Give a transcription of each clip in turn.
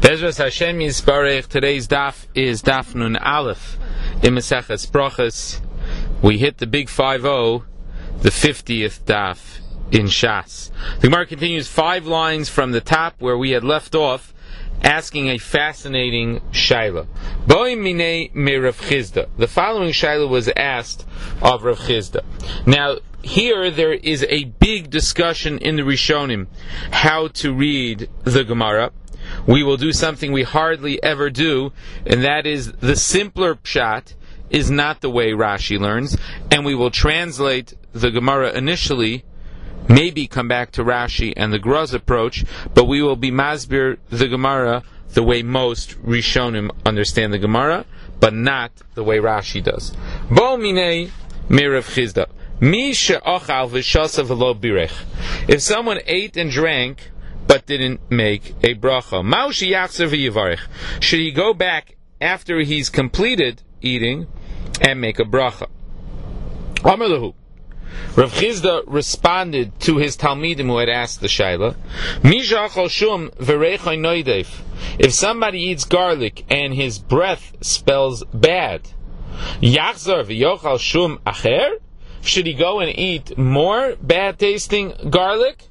Bezras Hashem Yisbarech. Today's daf is Daf Nun Aleph in Maseches Brachos. We hit the big 50, the 50th daf in Shas. The Gemara continues 5 lines from the top where we had left off, asking a fascinating shaila. Boi minei me Rav Chizda. The following shaila was asked of Rav Chizda. Now, here there is a big discussion in the Rishonim how to read the Gemara. We will do something we hardly ever do, and that is the simpler pshat is not the way Rashi learns, and we will translate the Gemara initially, maybe come back to Rashi and the Graz approach, but we will be masbir the Gemara the way most Rishonim understand the Gemara, but not the way Rashi does. Bo minei me Rav Chizda. Mi she'achal v'shasav v'lo birech. If someone ate and drank but didn't make a bracha, ma'ushi yachzer v'yivarech. Should he go back after he's completed eating and make a bracha? Amar lahu. Rav Chizda responded to his Talmidim who had asked the shaila, Mi she'achal shum v'reichai noidef. If somebody eats garlic and his breath smells bad, yachzer v'yochal shum acher? Should he go and eat more bad tasting garlic?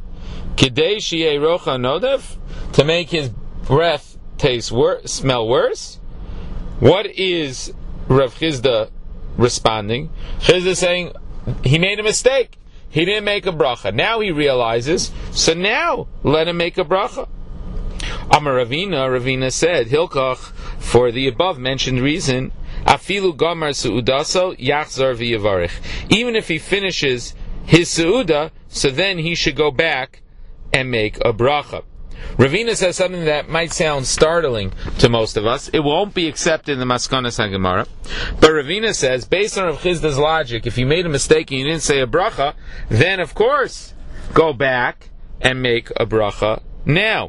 Kidei shi'ei rocha nodef? To make his breath smell worse? What is Rav Chizda responding? Chizda saying he made a mistake. He didn't make a bracha. Now he realizes, so now let him make a bracha. Amar Ravina said, Hilkach, for the above mentioned reason, Afilu gamar su'udaso yachzar v'yavarich. Even if he finishes his su'uda, so then he should go back and make a bracha. Ravina says something that might sound startling to most of us. It won't be accepted in the Maskonas HaGemara. But Ravina says, based on Rav Chizda's logic, if you made a mistake and you didn't say a bracha, then of course, go back and make a bracha now.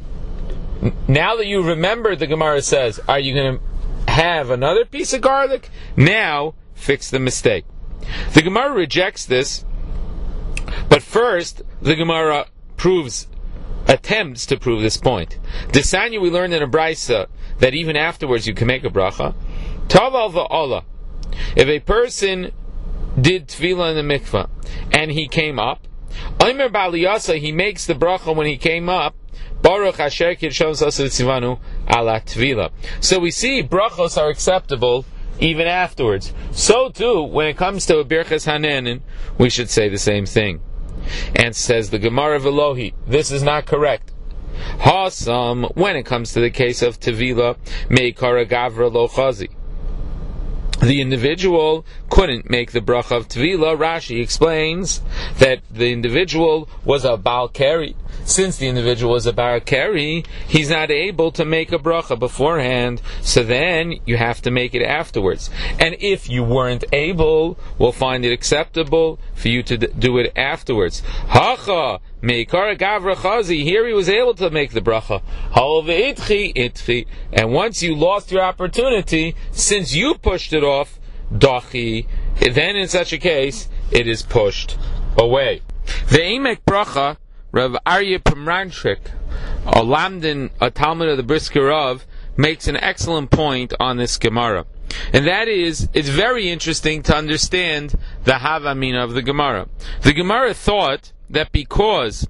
Now that you remember, the Gemara says, are you going to have another piece of garlic? Now, fix the mistake. The Gemara rejects this, but first, the Gemara attempts to prove this point. Desanya, we learned in a brisa that even afterwards you can make a bracha. Taval va'ala. If a person did tefillah in the mikvah and he came up, Omer B'aliyasa, he makes the bracha when he came up. Baruch Asher Kirshon Sasad Tzivanu ala Tvila. So we see brachos are acceptable even afterwards. So too, when it comes to a Birchas Hanenin, we should say the same thing. And says the Gemara Velohi, this is not correct. Hasam, when it comes to the case of Tvila, Meikara Gavra Lo Chazi. The individual couldn't make the bracha of Tvila. Rashi explains that the individual was a Baal Keri. Since the individual was a Baal Keri, he's not able to make a bracha beforehand, so then you have to make it afterwards. And if you weren't able, we'll find it acceptable for you to do it afterwards. Hacha, Meikara Gavra Chazi, here he was able to make the bracha. Halve itchi. And once you lost your opportunity, since you pushed it off, dachi, then in such a case, it is pushed away. Ve'imek bracha, Rav Aryeh Pomranchik, a Lamdin, a Talmud of the Brisker Rav, makes an excellent point on this Gemara. And that is, it's very interesting to understand the Havamina of the Gemara. The Gemara thought that because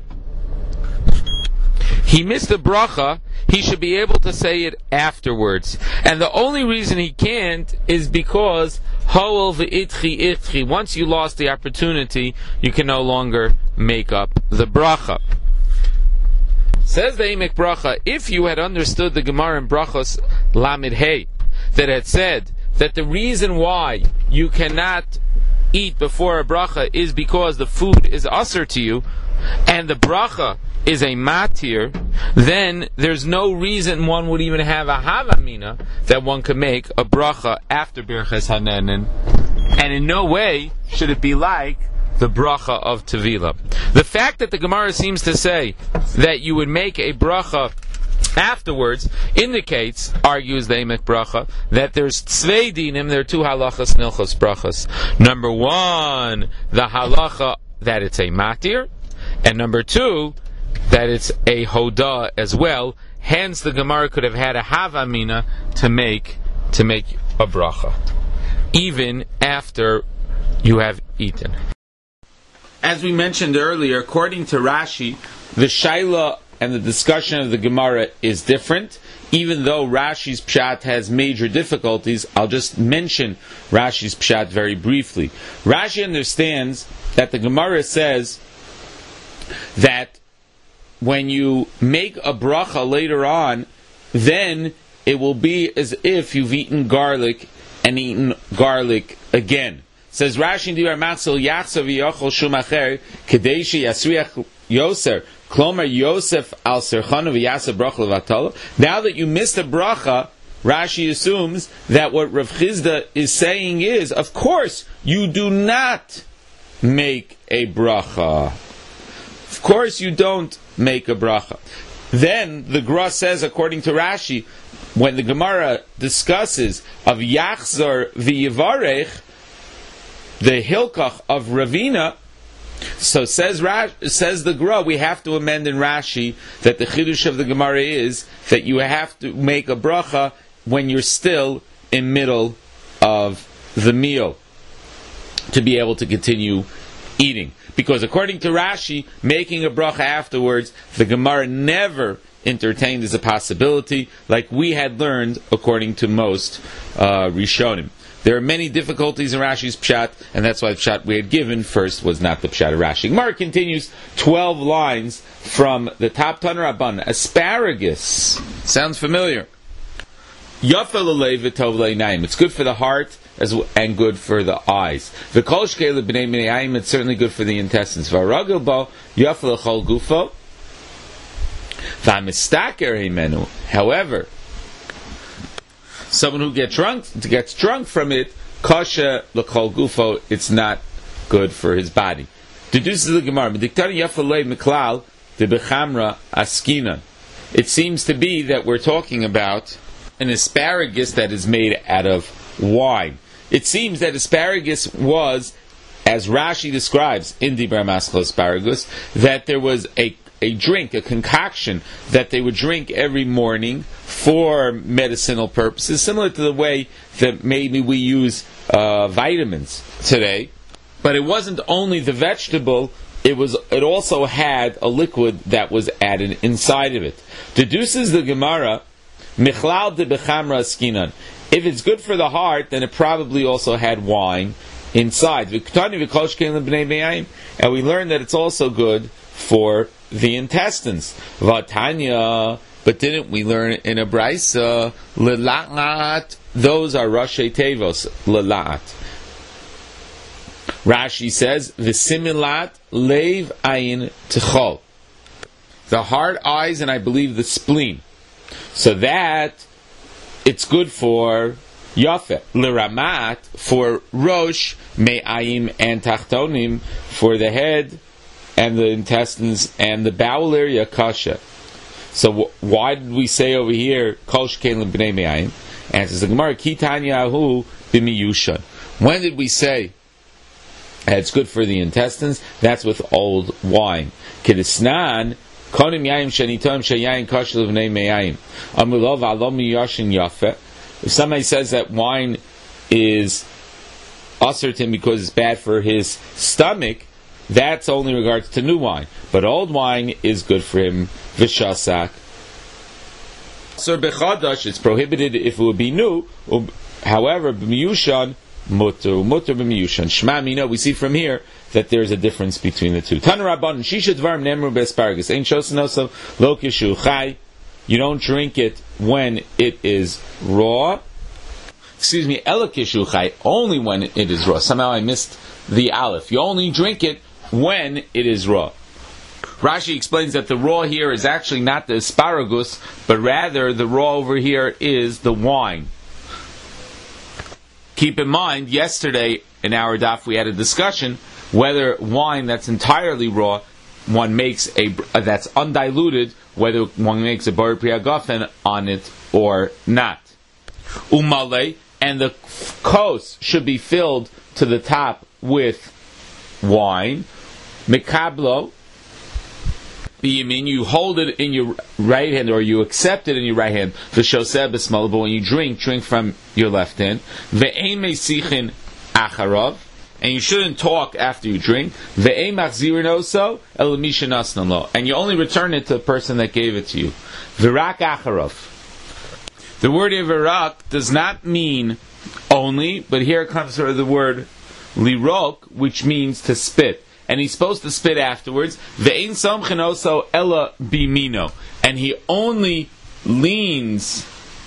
he missed the bracha, he should be able to say it afterwards. And the only reason he can't is because Ho'ol v'itchi. Once you lost the opportunity, you can no longer make up the bracha. Says the Eimek Bracha, if you had understood the Gemara in Brachos Lamed Hey, that had said that the reason why you cannot eat before a bracha is because the food is usher to you, and the bracha is a matir, then there's no reason one would even have a havamina that one could make a bracha after Birchas Hanenin, and in no way should it be like the bracha of Tevila. The fact that the Gemara seems to say that you would make a bracha afterwards indicates, argues the Eimek Bracha, that there's tzvei dinim, there are 2 halachas nilchos brachas. Number 1, the halacha that it's a matir, and number 2, that it's a hodah as well. Hence, the Gemara could have had a havamina to make a bracha, even after you have eaten. As we mentioned earlier, according to Rashi, the shaila and the discussion of the Gemara is different. Even though Rashi's pshat has major difficulties, I'll just mention Rashi's pshat very briefly. Rashi understands that the Gemara says that when you make a bracha later on, then it will be as if you've eaten garlic and eaten garlic again. Says Rashi, Klomer Yosef al Serchanu v'yasa bracha levatala. Now that you missed a bracha, Rashi assumes that what Rav Chizda is saying is, of course, you do not make a bracha. Of course, you don't make a bracha. Then the Gra says, according to Rashi, when the Gemara discusses of Yachzor v'Yivarech, the Hilkach of Ravina, so says the Gra, we have to amend in Rashi that the Chidush of the Gemara is that you have to make a bracha when you're still in middle of the meal to be able to continue eating. Because according to Rashi, making a bracha afterwards, the Gemara never entertained as a possibility, like we had learned according to most Rishonim. There are many difficulties in Rashi's pshat, and that's why the pshat we had given first was not the pshat of Rashi. Gemara continues 12 lines from the top Tanur Rabban. Asparagus sounds familiar. Yafa l'lei v'tov l'einayim. It's good for the heart and good for the eyes. V'kol shkei l'bnei minayim. It's certainly good for the intestines. V'aragil bo yafa l'chol gufo. V'amistaker himenu. However, someone who gets drunk from it, kasha l'chol gufo, it's not good for his body. Deduces the Gemara, M'diktani yafalei miklal de bechamra askina. It seems to be that we're talking about an asparagus that is made out of wine. It seems that asparagus was, as Rashi describes in Dibra Maschal asparagus, that there was a drink, a concoction that they would drink every morning for medicinal purposes, similar to the way that maybe we use vitamins today. But it wasn't only the vegetable, it also had a liquid that was added inside of it. Deduces the Gemara, Michlal de bechamra askinan. If it's good for the heart, then it probably also had wine inside. And we learned that it's also good for the intestines. Vatanya, but didn't we learn in a Braisa, Lela'at, those are Rashi Tevos, Lela'at. Rashi says, V'similat leiv ayin tichol. The heart, eyes, and I believe the spleen. So that it's good for Yafet. L'ramat, for Rosh, Me'ayim and Tachtonim, for the head and the intestines and the bowel area, kasha. So why did we say over here, Kol shkein l'bnei me'ayim? Answers the Gemara, Ki tanyahu b'miyushan. When did we say that it's good for the intestines? That's with old wine. Kedisnan, konim yayim shenitom sheyayin kasha l'bnei me'ayim. Amulov alom miyashin yafeh. If somebody says that wine is usher to him because it's bad for his stomach, that's only in regards to new wine. But old wine is good for him. Vishasak. Sir bechadash, it's prohibited if it would be new. However, b'miyushan, mutter b'miyushan. Shema mina, we see from here that there's a difference between the two. Tanur Rabban, shisha dvarim nemru be'asparagus. Ein shosanosav lo kishu chai. You don't drink it when it is raw. Excuse me, ela kishu chai, only when it is raw. Somehow I missed the aleph. You only drink it when it is raw. Rashi explains that the raw here is actually not the asparagus, but rather the raw over here is the wine. Keep in mind, yesterday in our daf we had a discussion whether wine that's entirely raw, one makes that's undiluted, whether one makes a bar priagafen on it or not. Umale, and the kos should be filled to the top with wine. Mikablo, biyamin, you hold it in your right hand, or you accept it in your right hand. V'shoseh b'smal, but when you drink from your left hand. Ve'ein meisichin acharav, and you shouldn't talk after you drink. Ve'ein machzirin oso el misha nasnan lo, and you only return it to the person that gave it to you. V'rak acharav. The word Virak does not mean only, but here comes sort of the word lirok, which means to spit. And he's supposed to spit afterwards. Ve'ein somchen oso ella bimino. And he only leans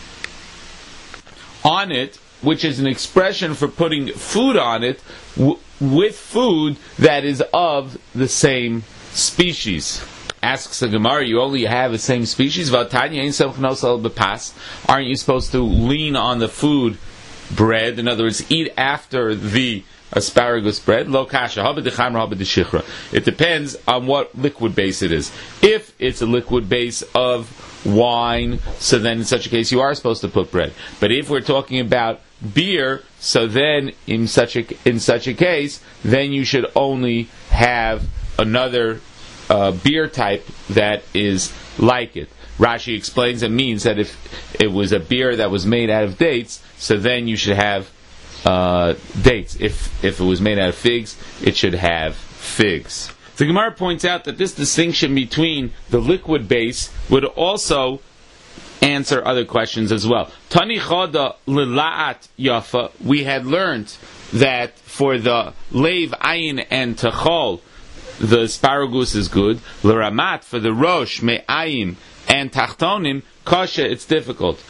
on it, which is an expression for putting food on it, with food that is of the same species. Asks the Gemara, you only have the same species? Aren't you supposed to lean on the food bread? In other words, eat after the asparagus bread. It depends on what liquid base it is. If it's a liquid base of wine, so then in such a case you are supposed to put bread. But if we're talking about beer, so then in such a case, then you should only have another beer type that is like it. Rashi explains it means that if it was a beer that was made out of dates, so then you should have dates. If it was made out of figs, it should have figs. The Gemara points out that this distinction between the liquid base would also answer other questions as well. Tani chada lila'at yafa, we had learned that for the leiv, ayin, and techol, the asparagus is good. L'ramat, for the rosh, me'ayim, and tachtonim, kasha, it's difficult.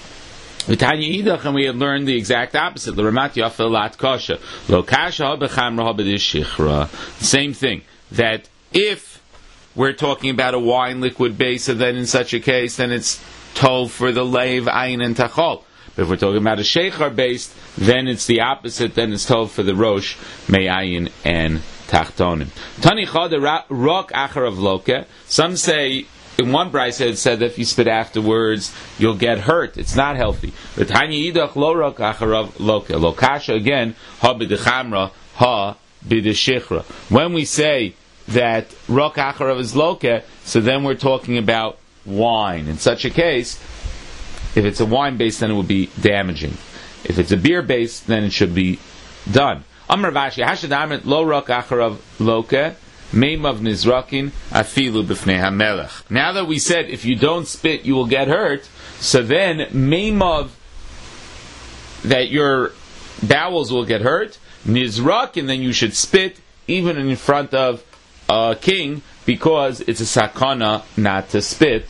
And we had learned the exact opposite. L'ramat yafa lat kasha. Lo kasha b'chamra b'dishichra. Same thing. That if we're talking about a wine liquid base, and then in such a case, then it's tov for the leiv, ayin, and tachol. But if we're talking about a sheikhar based, then it's the opposite. Then it's tov for the rosh, me'ayin, and tachtonim. Tani chada rok acharav loke. Some say in one brayse it said that if you spit afterwards you'll get hurt. It's not healthy. But tani yidach lo rok acharav loke. Lokasha again ha b'dechamra ha b'deshichra. When we say that rok acharav is loke, so then we're talking about wine. In such a case, if it's a wine base, then it would be damaging. If it's a beer base, then it should be done. Amar Vashi, Hashadamet lo rak acharav loke, meimav nizrakin afilu b'fnei hamelech. Now that we said if you don't spit, you will get hurt, so then meimav, that your bowels will get hurt, nizrakin, then you should spit even in front of a king, because it's a sakana not to spit.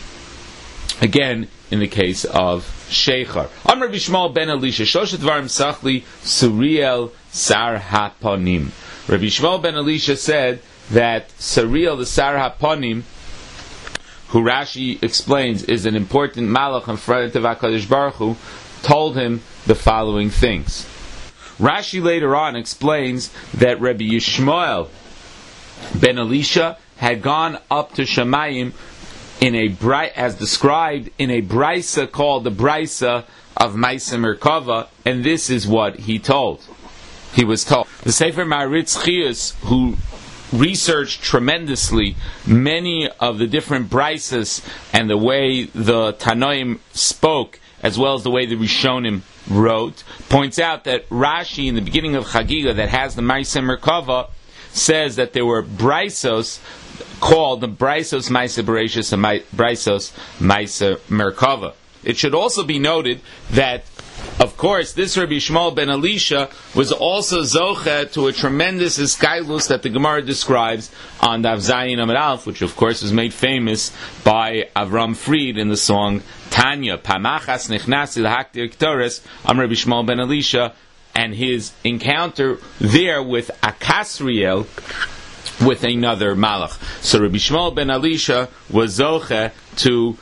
Again, in the case of sheikhar. Amar Bishmal ben Elisha, Shoshet Dvarim Sachli Suriel Sar HaPanim. Rabbi Shmuel ben Elisha said that Suriel, the Sar HaPanim, who Rashi explains is an important malach in front of HaKadosh Baruch Hu, told him the following things. Rashi later on explains that Rabbi Yishmael ben Elisha had gone up to Shamayim in a as described in a brisa called the brisa of Maisa Merkava, and this is what he was told. The Sefer Maritz Chius, who researched tremendously many of the different brisas and the way the Tanoim spoke, as well as the way the Rishonim wrote, points out that Rashi in the beginning of Chagiga that has the Maisa Merkava says that there were brisos called the Brisos Maisa Bereshis and Brisos Maisa Merkava. It should also be noted that, of course, this Rabbi Shmuel ben Elisha was also zoche to a tremendous iskailus that the Gemara describes on Daf Zayin Amud Aleph, which of course was made famous by Avram Fried in the song Tanya, Pamachas Nechnasi L'Haktir Ktores, Rabbi Shmuel ben Elisha, and his encounter there with Akasriel, with another malach. So Rabbi Shmuel ben Elisha was zoche to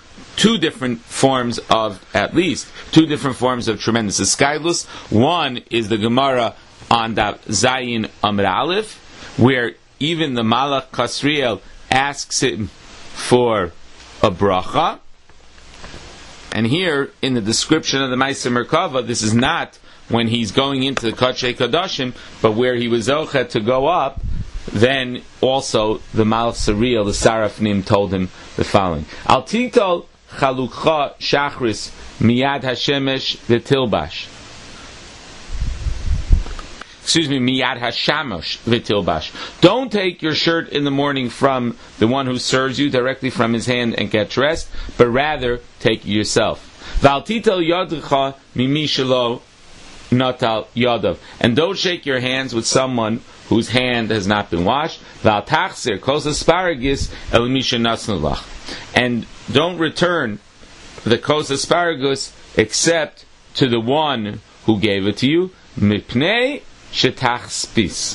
at least two different forms of tremendous iskailus. One is the Gemara on Daf Zayin Amud Aleph, where even the malach Kasriel asks him for a bracha. And here, in the description of the Maisa Merkava, this is not when he's going into the Kodesh Kodashim, but where he was zoche to go up then also the Malach Sariel, the Sarafnim, told him the following: Al titol chalukcha shachris miyad hashemesh v'tilbash. Miyad hashamosh v'tilbash. Don't take your shirt in the morning from the one who serves you directly from his hand and get dressed, but rather take it yourself. V'al titel yadcha mimi shelo natal yadav. And don't shake your hands with someone whose hand has not been washed. V'al tachzir kos asparagus el misha nasnulach. And don't return the kos asparagus except to the one who gave it to you. Mipnei shetachspis,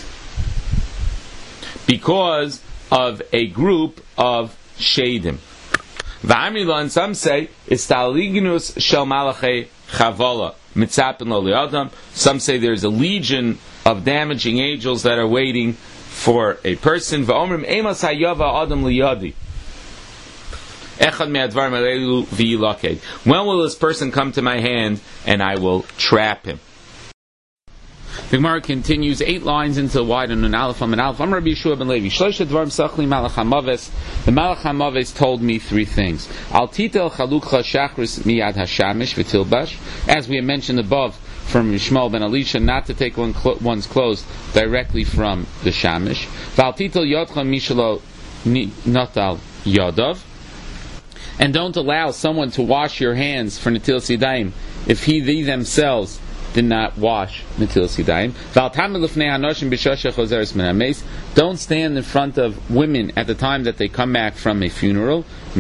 because of a group of shadim. V'amila, and some say, is talignus shel malachei chavala mitzapin lo liadam. Some say there's a legion of damaging angels that are waiting for a person. V'omrim emas hayava adam liyadi. Echad me'advar me'leilu v'yilaked. When will this person come to my hand and I will trap him? The Gemara continues 8 lines into the wide and an Aleph and Aleph. I'm Rabbi Yeshua ben Levi. Shlosh dvarim sachli Malach HaMaves. The Malach HaMaves told me 3 things. Al titel chalukcha shachris miyad hashamish v'tilbash. As we have mentioned above from Yishmael ben Elisha, not to take one's clothes directly from the shamish. Val titel yodcha mishalo natal yadav. And don't allow someone to wash your hands for Natil Sidayim if they themselves did not wash Netilas Yadayim. Don't stand in front of women at the time that they come back from a funeral.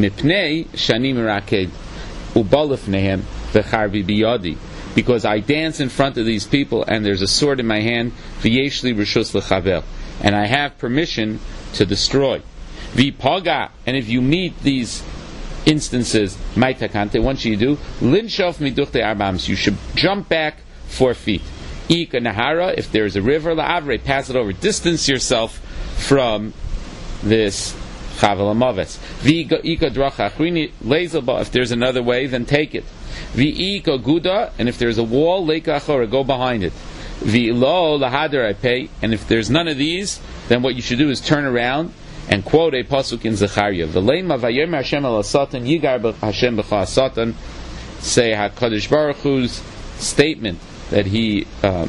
Because I dance in front of these people and there's a sword in my hand, and I have permission to destroy. And if you meet these instances, what should you do? You should jump back 4 feet. Ika Nahara, if there is a river, La'avre, pass it over. Distance yourself from this Chavel HaMaves. Ika Dracha Achrini, Lezelba, if there's another way, then take it. Ika Guda, and if there's a wall, Leika Achora, go behind it. Lo Lahadar, I pay, and if there's none of these, then what you should do is turn around and quote a pasuk in Zechariah. V'leima vayom Hashem el Satan, yigar Hashem b'cha Satan, say HaKadosh Baruch Hu's statement that he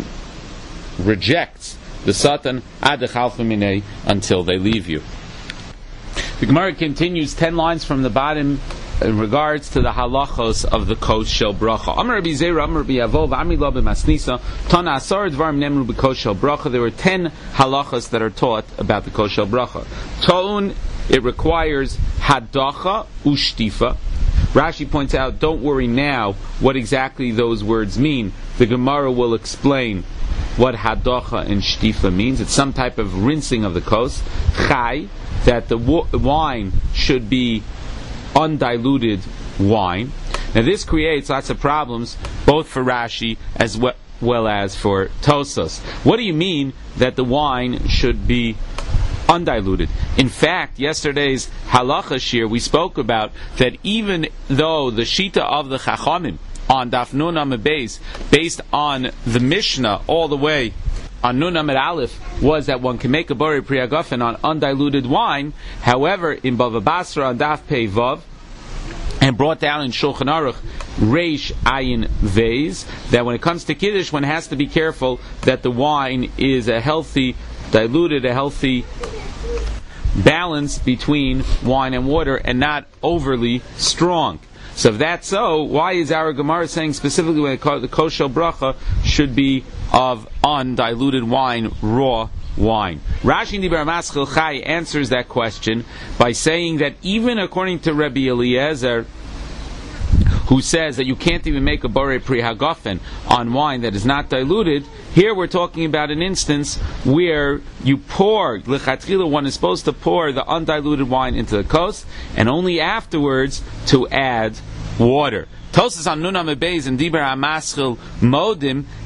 rejects the Satan ad minei until they leave you. The Gemara continues 10 lines from the bottom in regards to the halachos of the kos shel bracha. Amar Rabbi Zera, Amar Rabbi Avov, Amila b'masnisa, Tana asar dvarim nemru b'kos shel bracha. There were 10 halachos that are taught about the kos shel bracha. To'un, it requires hadacha ushtifa. Rashi points out, don't worry now what exactly those words mean. The Gemara will explain what hadacha and shtifa means. It's some type of rinsing of the kos. Chai, that the wine should be undiluted wine. Now this creates lots of problems, both for Rashi as well as for Tosas. What do you mean that the wine should be undiluted? In fact, yesterday's halacha shir, we spoke about that even though the shita of the Chachamim on Daf Nun Amud Beis, based on the Mishnah all the way on Nun Amud Aleph, was that one can make a borei pri hagafen on undiluted wine. However, in Bava Basra on Daf Pei Vav, and brought down in Shulchan Aruch Reish Ayin Veiz, that when it comes to Kiddush, one has to be careful that the wine is a healthy balance between wine and water, and not overly strong. So if that's so, why is our Gemara saying specifically when the kos shel bracha should be of undiluted wine, raw wine? Rashi Dibar Maschil Chai answers that question by saying that even according to Rabbi Eliezer, who says that you can't even make a borei pri hagafen on wine that is not diluted, here we're talking about an instance where you pour, l'chatchila, one is supposed to pour the undiluted wine into the kos, and only afterwards to add water. Tosas on Nun Amud Beis and Dibar HaMaschil Modim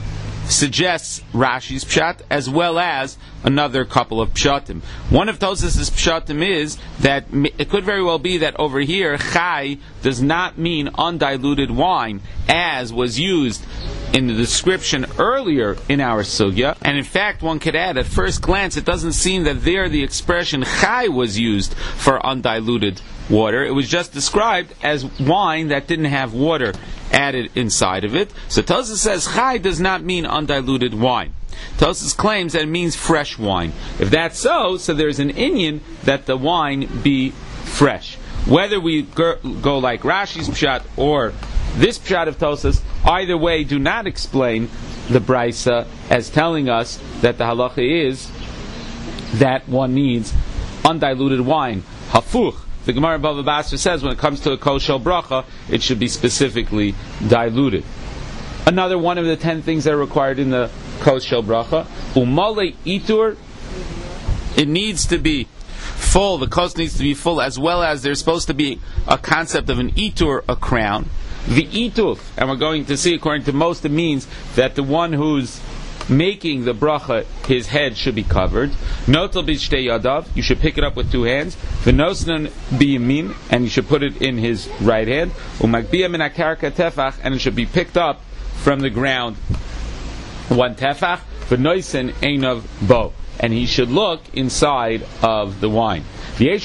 suggests Rashi's pshat as well as another couple of pshatim. One of Tosafos' pshatim is that it could very well be that over here chai does not mean undiluted wine, as was used in the description earlier in our sugya. And in fact, one could add, at first glance, it doesn't seem that there the expression chai was used for undiluted water. It was just described as wine that didn't have water added inside of it. So Tosafos says chai does not mean undiluted wine. Tosafos claims that it means fresh wine. If that's so there's an inyan that the wine be fresh. Whether we go like Rashi's pshat or this pshat of Tosafos, either way do not explain the Brisa as telling us that the halacha is that one needs undiluted wine. Hafuch. The Gemara Bava Basra says when it comes to a kol shel bracha, it should be specifically diluted. Another one of the 10 things that are required in the kol shel bracha, umale itur, it needs to be full, the kos needs to be full, as well as there's supposed to be a concept of an itur, a crown. The ituf, and we're going to see, according to most, it means that the one who's making the bracha, his head should be covered. Notel b'shtei yadav, you should pick it up with 2 hands. V'nosnan biyamin, and you should put it in his right hand. U'magbiyah min hakarka tefach, and it should be picked up from the ground 1 tefach. V'noisen einav bo, and he should look inside of the wine. And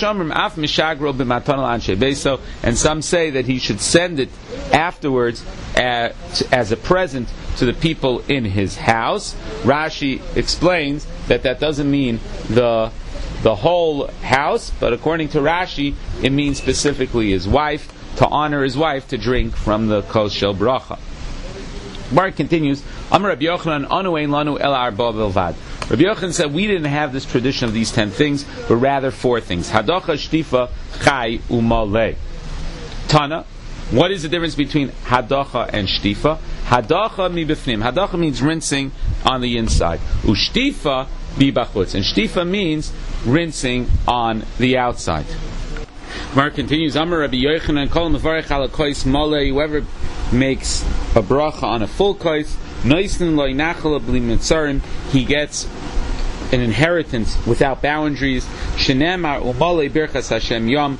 some say that he should send it afterwards as a present to the people in his house. Rashi explains that doesn't mean the whole house, but according to Rashi, it means specifically his wife, to honor his wife to drink from the kol shel bracha. Bar continues, Amar Rabbi Yochanan, anu ein lanu el arba bilvad. Rabbi Yochanan said we didn't have this tradition of these 10 things, but rather 4 things. Hadocha, shtifa, chai, umale. Tana, what is the difference between hadocha and shtifa? Hadocha mi bifnim. Hadocha means rinsing on the inside. Ushtifa bi bachutz. And shtifa means rinsing on the outside. Mar continues, Amar Rabbi Yochanan, kol mevarech ala kois male, whoever makes a bracha on a full kois, noisen loy nachal bli mitzarim, he gets an inheritance without boundaries. Shenemar umale birchas Hashem yom,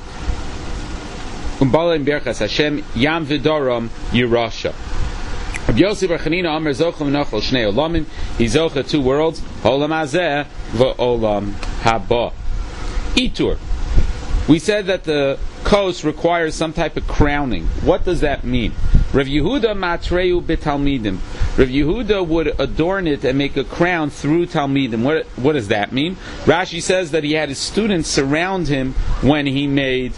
umale birchas Hashem yam v'doram yirasha. Rabbi Yossi bar Chanina Amar zochel v'nachal shnei olamim, he zocha 2 worlds, olam hazeh v'olam haba. Itur. We said that the kos requires some type of crowning. What does that mean? Rav Yehuda matreu b'talmidim. Rav Yehuda would adorn it and make a crown through talmidim. What does that mean? Rashi says that he had his students surround him when he made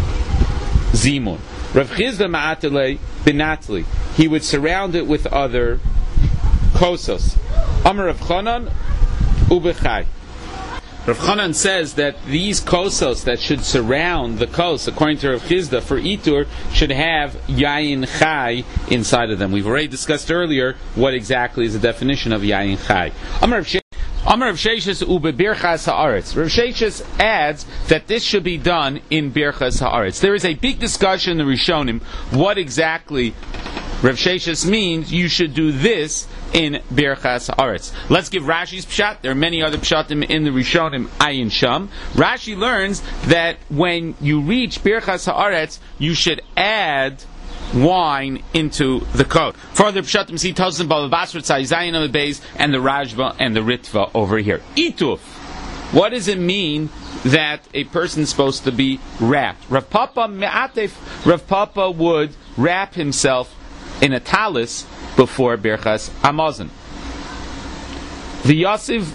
zimun. Rav Chizda ma'atele binatli. He would surround it with other kosos. Amar Rav Chanan ubechai. Rav Chanan says that these kosos that should surround the kos, according to Rav Chizda, for Itur, should have yayin chai inside of them. We've already discussed earlier what exactly is the definition of yayin chai. Amar Rav Sheshes ube birchas haaretz. Rav Sheshes adds that this should be done in birchas haaretz. There is a big discussion in the Rishonim what exactly Rav Sheshes means you should do this in Birchas Haaretz. Let's give Rashi's pshat. There are many other pshatim in the Rishonim, Ayin Sham. Rashi learns that when you reach Birchas Haaretz, you should add wine into the coat. Further pshatim see Tosin Bava Basra Tzai Zayin on the base and the Rajva and the Ritva over here. Ituf. What does it mean that a person is supposed to be wrapped? Rav Papa would wrap himself in a talis before Birchas Hamazon. The Yosef,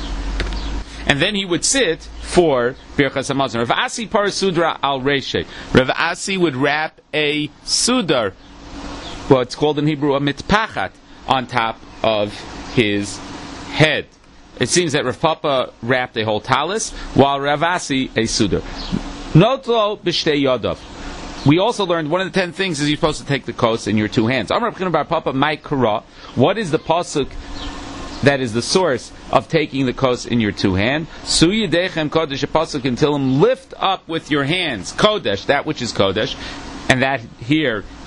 and then he would sit for Birchas Hamazon. Rav Asi parasudra al reshe. Rav Asi would wrap a sudar, well, it's called in Hebrew a mitpachat, on top of his head. It seems that Rav Papa wrapped a whole talis, while Rav Asi a sudar. Notlo b'shtei yadav. We also learned one of the 10 things is you're supposed to take the kos in your 2 hands. Amar Rav Bar Papa Mai Kara. What is the pasuk that is the source of taking the kos in your 2 hands? Su yedechem kodesh, a pasuk until him lift up with your hands kodesh, that which is kodesh, and that here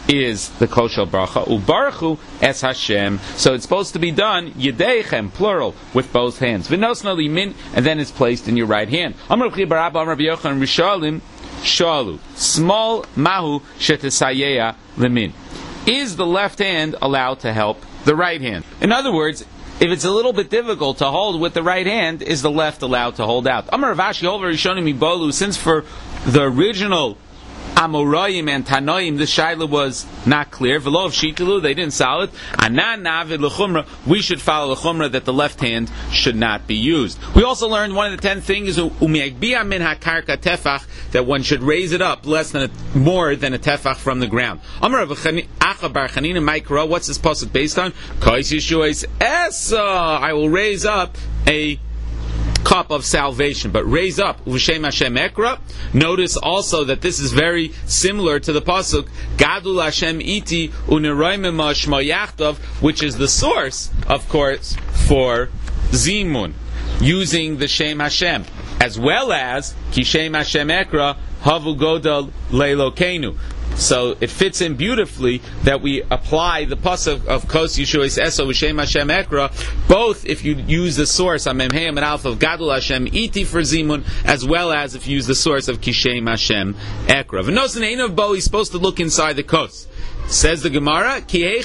is the koshel bracha. Ubaruchu es Hashem. So it's supposed to be done yedeichem, plural, with both hands. V'nosna limin, and then it's placed in your right hand. Amar Rabbi Barabba, Amar Rabbi Yochanan, Rishalim shalu small mahu shetesayeya limin. Is the left hand allowed to help the right hand? In other words, if it's a little bit difficult to hold with the right hand, is the left allowed to hold out? Amar Rav Ashi, over Rishonim Ibolu, since for the original Amoraim and Tanoim, the Shaila was not clear. V'lo of Shitilu, they didn't solve it. Anan navid l'chumra, we should follow the chumra that the left hand should not be used. We also learned one of the 10 things, umiagbia min hakarka tefach, that one should raise it up more than a tefach from the ground. Amar Rav Acha bar Chanina Maikra, what's this pasuk based on? Kais Yeshua's Esa, I will raise up a cup of salvation, but raise up V'Shem Hashem Ekra. Notice also that this is very similar to the pasuk Gadul Hashem Iti Uneroimema Shmo Yachtav, which is the source, of course, for Zimun, using the Shem Hashem, as well as Kishem Hashem Ekra Havu Godal Leilokenu. So it fits in beautifully that we apply the pasuk of Kos Yeshua's Eso V'Shem Hashem Ekra, both if you use the source on Memheim and Alpha of Gadol Hashem Iti for Zimun, as well as if you use the source of Kishem Hashem Ekra. V'nosan Ein of Bo, he's supposed to look inside the Kos. Says the Gemara,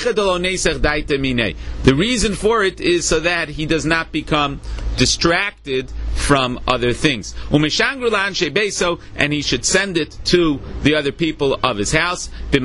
the reason for it is so that he does not become distracted from other things. And he should send it to the other people of his house in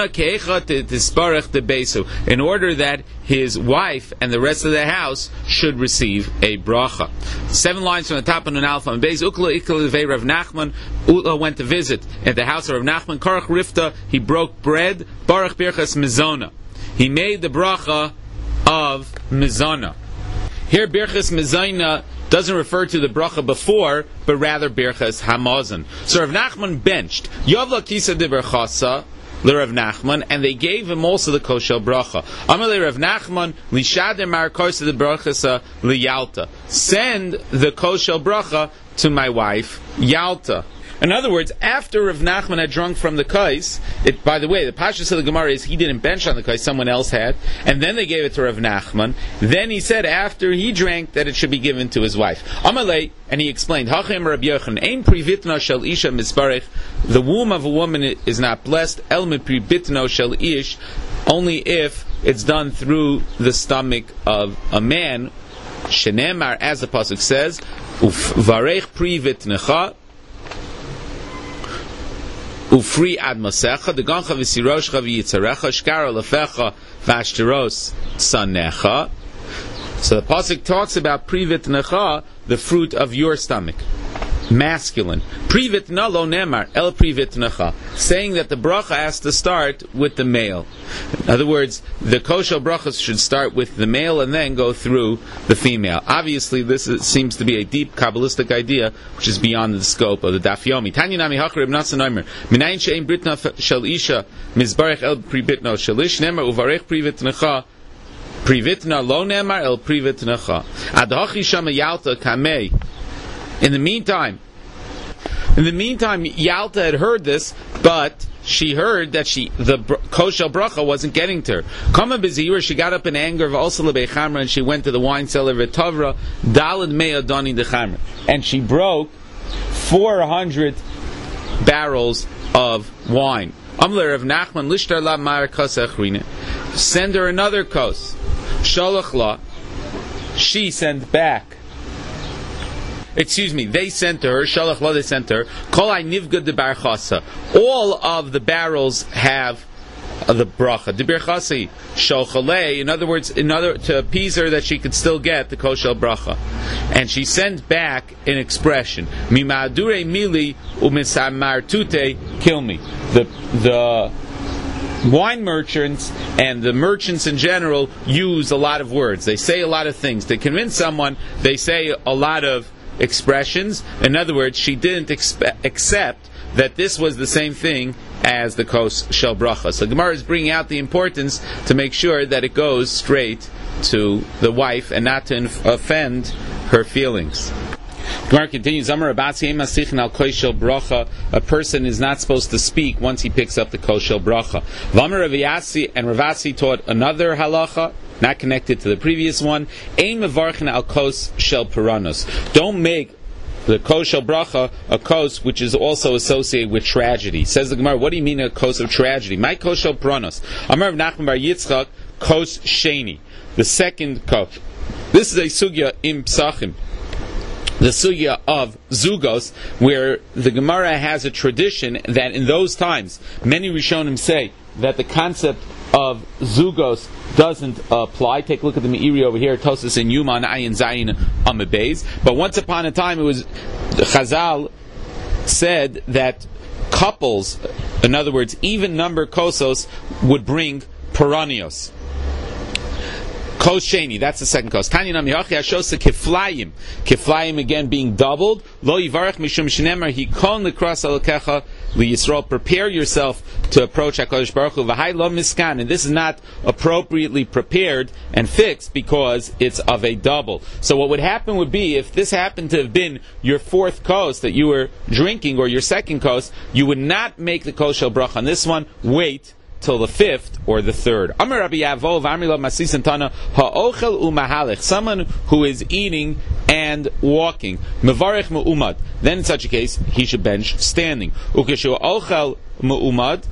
order that his wife and the rest of the house should receive a bracha. 7 lines from the top of Nun Alpha and Beis. Rav Nachman went to visit at the house of Rav Nachman. Karach Rifta, he broke bread. Baruch Birchas Mizona, he made the bracha of Mizona. Here Birchas Mizona doesn't refer to the bracha before, but rather Birchas Hamazon. So Rav Nachman benched Yavla Kisa de Berchasa Rav Nachman, and they gave him also the koshel bracha. Amalei Rav Nachman lishader markosa de brachasa liyalta. Send the koshel bracha to my wife Yalta. In other words, after Rav Nachman had drunk from the kais, by the way, the pashtus of the Gemara is he didn't bench on the kais, someone else had, and then they gave it to Rav Nachman. Then he said after he drank that it should be given to his wife. Amalei, and he explained, Hachem Rabbi Yochanan, Ein privitna shel isha misbarech, the womb of a woman is not blessed, El mi privitno shel ish, only if it's done through the stomach of a man. Shenemar, as the pasuk says, Uvarech privitnecha, Ufri ad masecha, the gancha v'siroshcha v'yitzarecha, shkara lefecha v'ashtaros sanecha. So the pasuk talks about privit necha, the fruit of your stomach, masculine. Privit na lo nemar el privit necha, saying that the bracha has to start with the male. In other words, the koshel brachas should start with the male and then go through the female. Obviously, this seems to be a deep Kabbalistic idea, which is beyond the scope of the Daf Yomi. Tanya nami hachar ibn Natsan Omer, minayin she'ein britna shel isha mizbarech el privitna shel ish nemar uvarech privit necha. Privitna lo nemar el privit necha. Adhachi shama Yalta kamei. In the meantime, Yalta had heard this, but she heard that the koshel bracha wasn't getting to her. Kama b'zihira, she got up in anger of also lebechamra, and she went to the wine cellar v'tavra dalad mea dani dechamra, and she broke 400 barrels of wine. Amler of Nachman lishtar la mar kos achrina. Send her another kos. Shalach la. She sent back. They sent to her. Shalach la, they sent to her. Kol ay nivgad de barchasa. All of the barrels have the bracha. De barchasi shalchalei. In other words, to appease her that she could still get the koshel bracha. And she sent back an expression. Mimadure mili umisamartute kill me. The wine merchants and the merchants in general use a lot of words. They say a lot of things. To convince someone, they say a lot of expressions. In other words, she didn't accept that this was the same thing as the kos shel bracha. So Gemara is bringing out the importance to make sure that it goes straight to the wife and not to offend her feelings. Gemara continues, Amar Rabasi Masichin al Koshel Bracha. A person is not supposed to speak once he picks up the Koshel Bracha. V'Amar Ravasi, and Ravasi taught another halacha, not connected to the previous one. Ein mevarchin al kos shel peranos. Don't make the Koshel Bracha a kos which is also associated with tragedy. Says the Gemara, what do you mean a kos of tragedy? My Koshel peranos. Amar Nachman bar Yitzchak, kos sheni. The second kos. This is a sugya im psachim. The sugya of zugos, where the Gemara has a tradition that in those times, many Rishonim say that the concept of zugos doesn't apply. Take a look at the Meiri over here, Tosas in Yuman, Ayin Zayin Amabez. But once upon a time, it was Chazal said that couples, in other words, even number kosos, would bring peranios. Kos sheni, that's the second kos. Tanya nam yachi ashosa kiflayim. Kiflayim again being doubled. Lo yivarech mishum shenemar hikon lekras alokecha liyisrael. Prepare yourself to approach HaKadosh Baruch Hu. V'hai lo miskan. And this is not appropriately prepared and fixed because it's of a double. So what would happen would be, if this happened to have been your fourth kos that you were drinking, or your second kos, you would not make the koshel bracha on this one. Wait till the fifth or the third. Amar Rabbi Yavov, Amrila Masis Tana, Ha'ochel u'mahalech, someone who is eating and walking, Mevarech mu'umad. Then in such a case, he should bench standing. Ukeshu ochel mu'umad,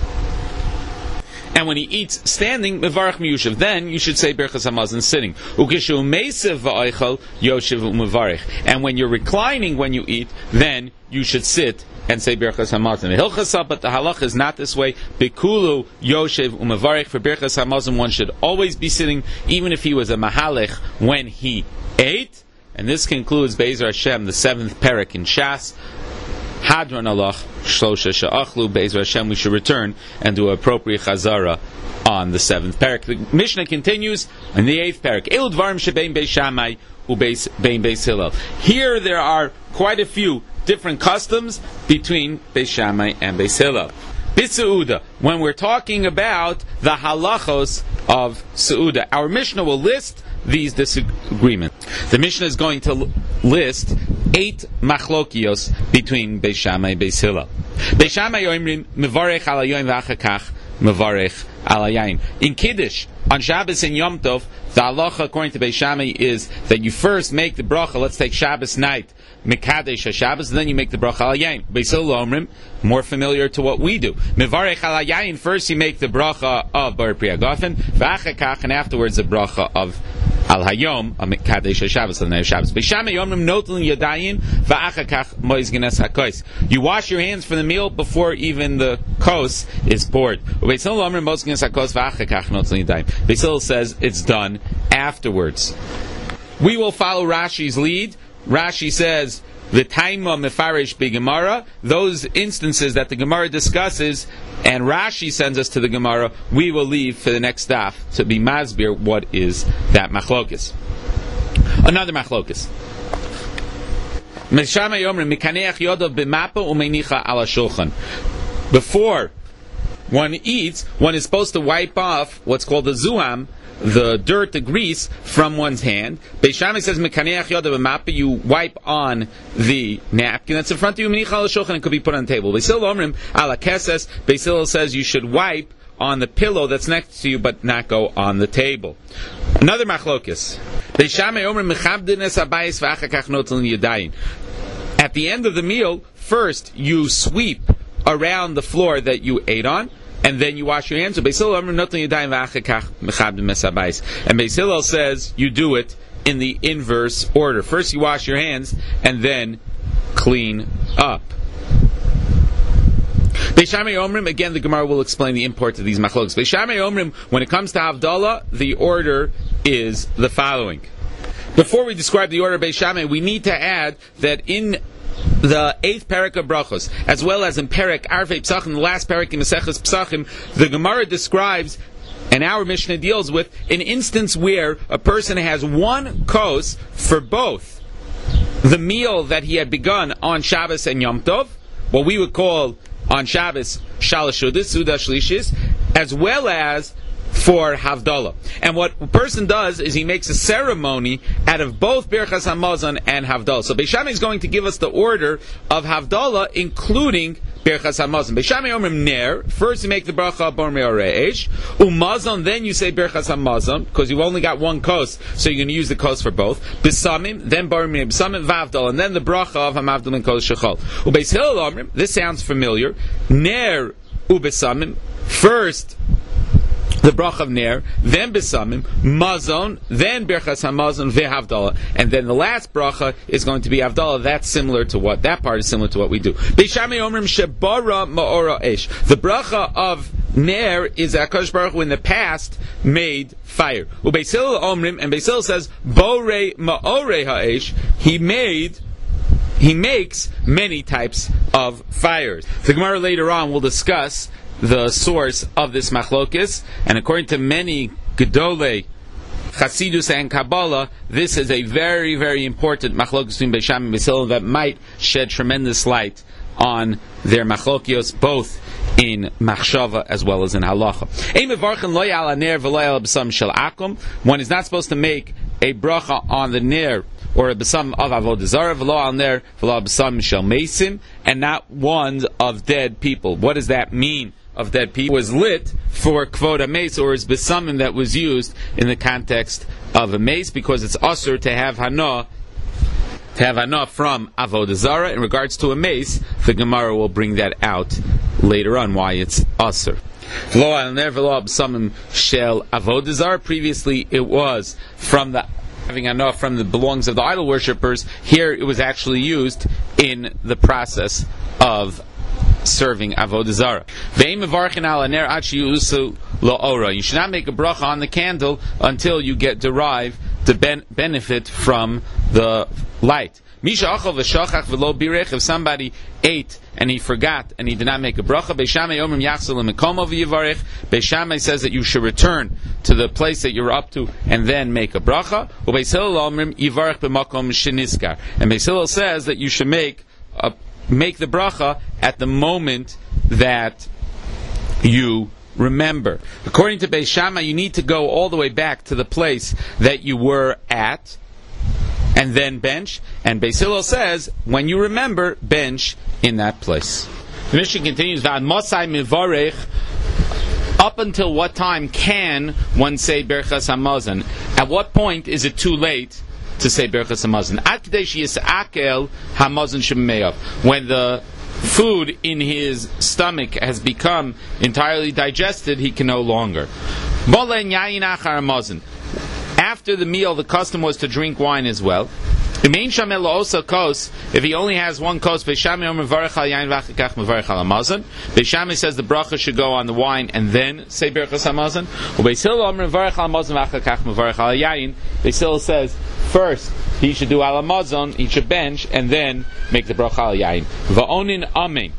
and when he eats standing, Mevarech miyushav, then you should say Berchas Hamazon sitting. Ukeshu meisev va'ochel yoshev u'mevarech. And when you're reclining when you eat, then you should sit and say Berchas Hamazon. Hilchasa, but the halach is not this way. Bekulu Yoshev umevarich. For Berchas Hamazon, one should always be sitting, even if he was a mahalech when he ate. And this concludes Be'ezer Hashem, the seventh parak in Shas. Hadron alach shlosha she'achlu. Be'ezer Hashem, we should return and do appropriate chazara on the seventh parak. The Mishnah continues in the eighth parak. Elu dvarim shebein Beis Shammai ubein Beis Hillel. Here there are quite a few different customs between Beis Shammai and Beis Hillel. B'Seuda, when we're talking about the halachos of Seuda, our Mishnah will list these disagreements. The Mishnah is going to list 8 machlokios between Beis Shammai and Beis Hillel. Beis Shammai oimrim mevarech al hayoim v'achakach mevarech al hayayin. In Kiddush, on Shabbos and Yom Tov, the halacha according to Beis Shammai is that you first make the bracha, let's take Shabbos night, Mekadesh HaShabbos, and then you make the bracha al hayayin. Beis Hillel omrim, more familiar to what we do. Mevarech al hayayin, first you make the bracha of Bar Pri Hagafen, v'achakach, and afterwards the bracha of Al Hayom, Mekadesh HaShabbos, the night of Shabbos. Beis Shammai omrim notel yadayim, v'achakach moizgenes hakos. You wash your hands for the meal before even the kos is poured. Beis Hillel omrim moizgenes hakos, v'achakach notel yadayim. Beis Hillel says it's done afterwards. We will follow Rashi's lead. Rashi says, the Taima Mefarish B'Gemara, those instances that the Gemara discusses, and Rashi sends us to the Gemara, we will leave for the next daf to be masbir what is that machlokis. Another machlokis. Before one eats, one is supposed to wipe off what's called the zuham, the dirt, the grease, from one's hand. Beis Shammai says, "Mekaneach yoda b'mapa." You wipe on the napkin that's in front of you. Menicha al shulchan, it could be put on the table. Beis Hillel omrim ala keses. Beis Hillel says you should wipe on the pillow that's next to you, but not go on the table. Another machlokis. Beis Shammai omrim mechabdines habayis v'achakach notel yadayin. At the end of the meal, first you sweep around the floor that you ate on, and then you wash your hands. And Beis Hillel says you do it in the inverse order. First you wash your hands, and then clean up. Beis Shammai omrim, again the Gemara will explain the import of these machlokes. Beis Shammai omrim, when it comes to Havdalah, the order is the following. Before we describe the order of Beis Shammai, we need to add that in the 8th parak of Brachos, as well as in Parak Arvei Psachim, the last parak in Maseches Psachim, the Gemara describes, and our Mishnah deals with, an instance where a person has one kos for both the meal that he had begun on Shabbos and Yom Tov, what we would call on Shabbos Shalosh Sudis, Suda Shlishis, as well as for Havdalah. And what a person does is he makes a ceremony out of both Birchas Hamazon and Havdalah. So Beis Shammai is going to give us the order of Havdalah, including Birchas Hamazon. Beis Shammai Omrim Ner. First you make the bracha Bar Me'oreish. Umazon, then you say Birchas Hamazon, because you've only got one kos, so you're going to use the kos for both. Besamim, then Bar Me'oreish, Besamim Vavdal, and then the bracha of Hamavdal and Kos Shechol. Ubeis Hillel Omrim, this sounds familiar. Ner Ubesamim, first the bracha of Ner, then Besamim, Mazon, then Birchas Hamazon, Ve'havdalah, and then the last bracha is going to be Havdalah. That's similar to what, that part is similar to what we do. Beis Shammai Omrim Shebara Ma'ora Esh. The bracha of Ner is HaKadosh Baruch Hu in the past made fire. Ubeis Hillel Omrim, and Beis Hillel says, Borei Ma'orei Ha'esh, he makes many types of fires. The Gemara later on will discuss the source of this machlokis, and according to many Gedolei Chasidus and Kabbalah, this is a very, very important machlokis between Beis Shammai and Beis Hillel that might shed tremendous light on their machlokios, both in machshava as well as in halacha. One is not supposed to make a bracha on the ner or a besam of avodah zarah, v'lo al ner, v'lo besam shel mesim, and not one of dead people. What does that mean? Of dead people was lit for kvod mace, or is besamim that was used in the context of a mace, because it's usher to have hana from avodah zarah. In regards to a mace, the Gemara will bring that out later on why it's usher. Lo al ner v'lo besamim shel avodah zarah. Previously, it was from the having enough from the belongings of the idol worshippers. Here, it was actually used in the process of serving avodah zarah. You should not make a bracha on the candle until you derive the benefit from the light. If somebody ate and he forgot and he did not make a bracha, Beis Shammai says that you should return to the place that you're up to and then make a bracha. And Beis Hillel says that you should make the bracha at the moment that you remember. According to Beis Shammai, you need to go all the way back to the place that you were at and then bench. And Beis Hillel says, when you remember, bench in that place. The Mishnah continues, up until what time can one say Birchas Hamazon? At what point is it too late to say Birchas Hamazon? When the food in his stomach has become entirely digested, he can no longer. After the meal, the custom was to drink wine as well. If he only has one kos, Beis Shammai says the bracha should go on the wine and then say Birchas Hamazon. Beis Hillel says first he should do al hamazon, he should bench, and then make the bracha al yayin. Va'onin amen.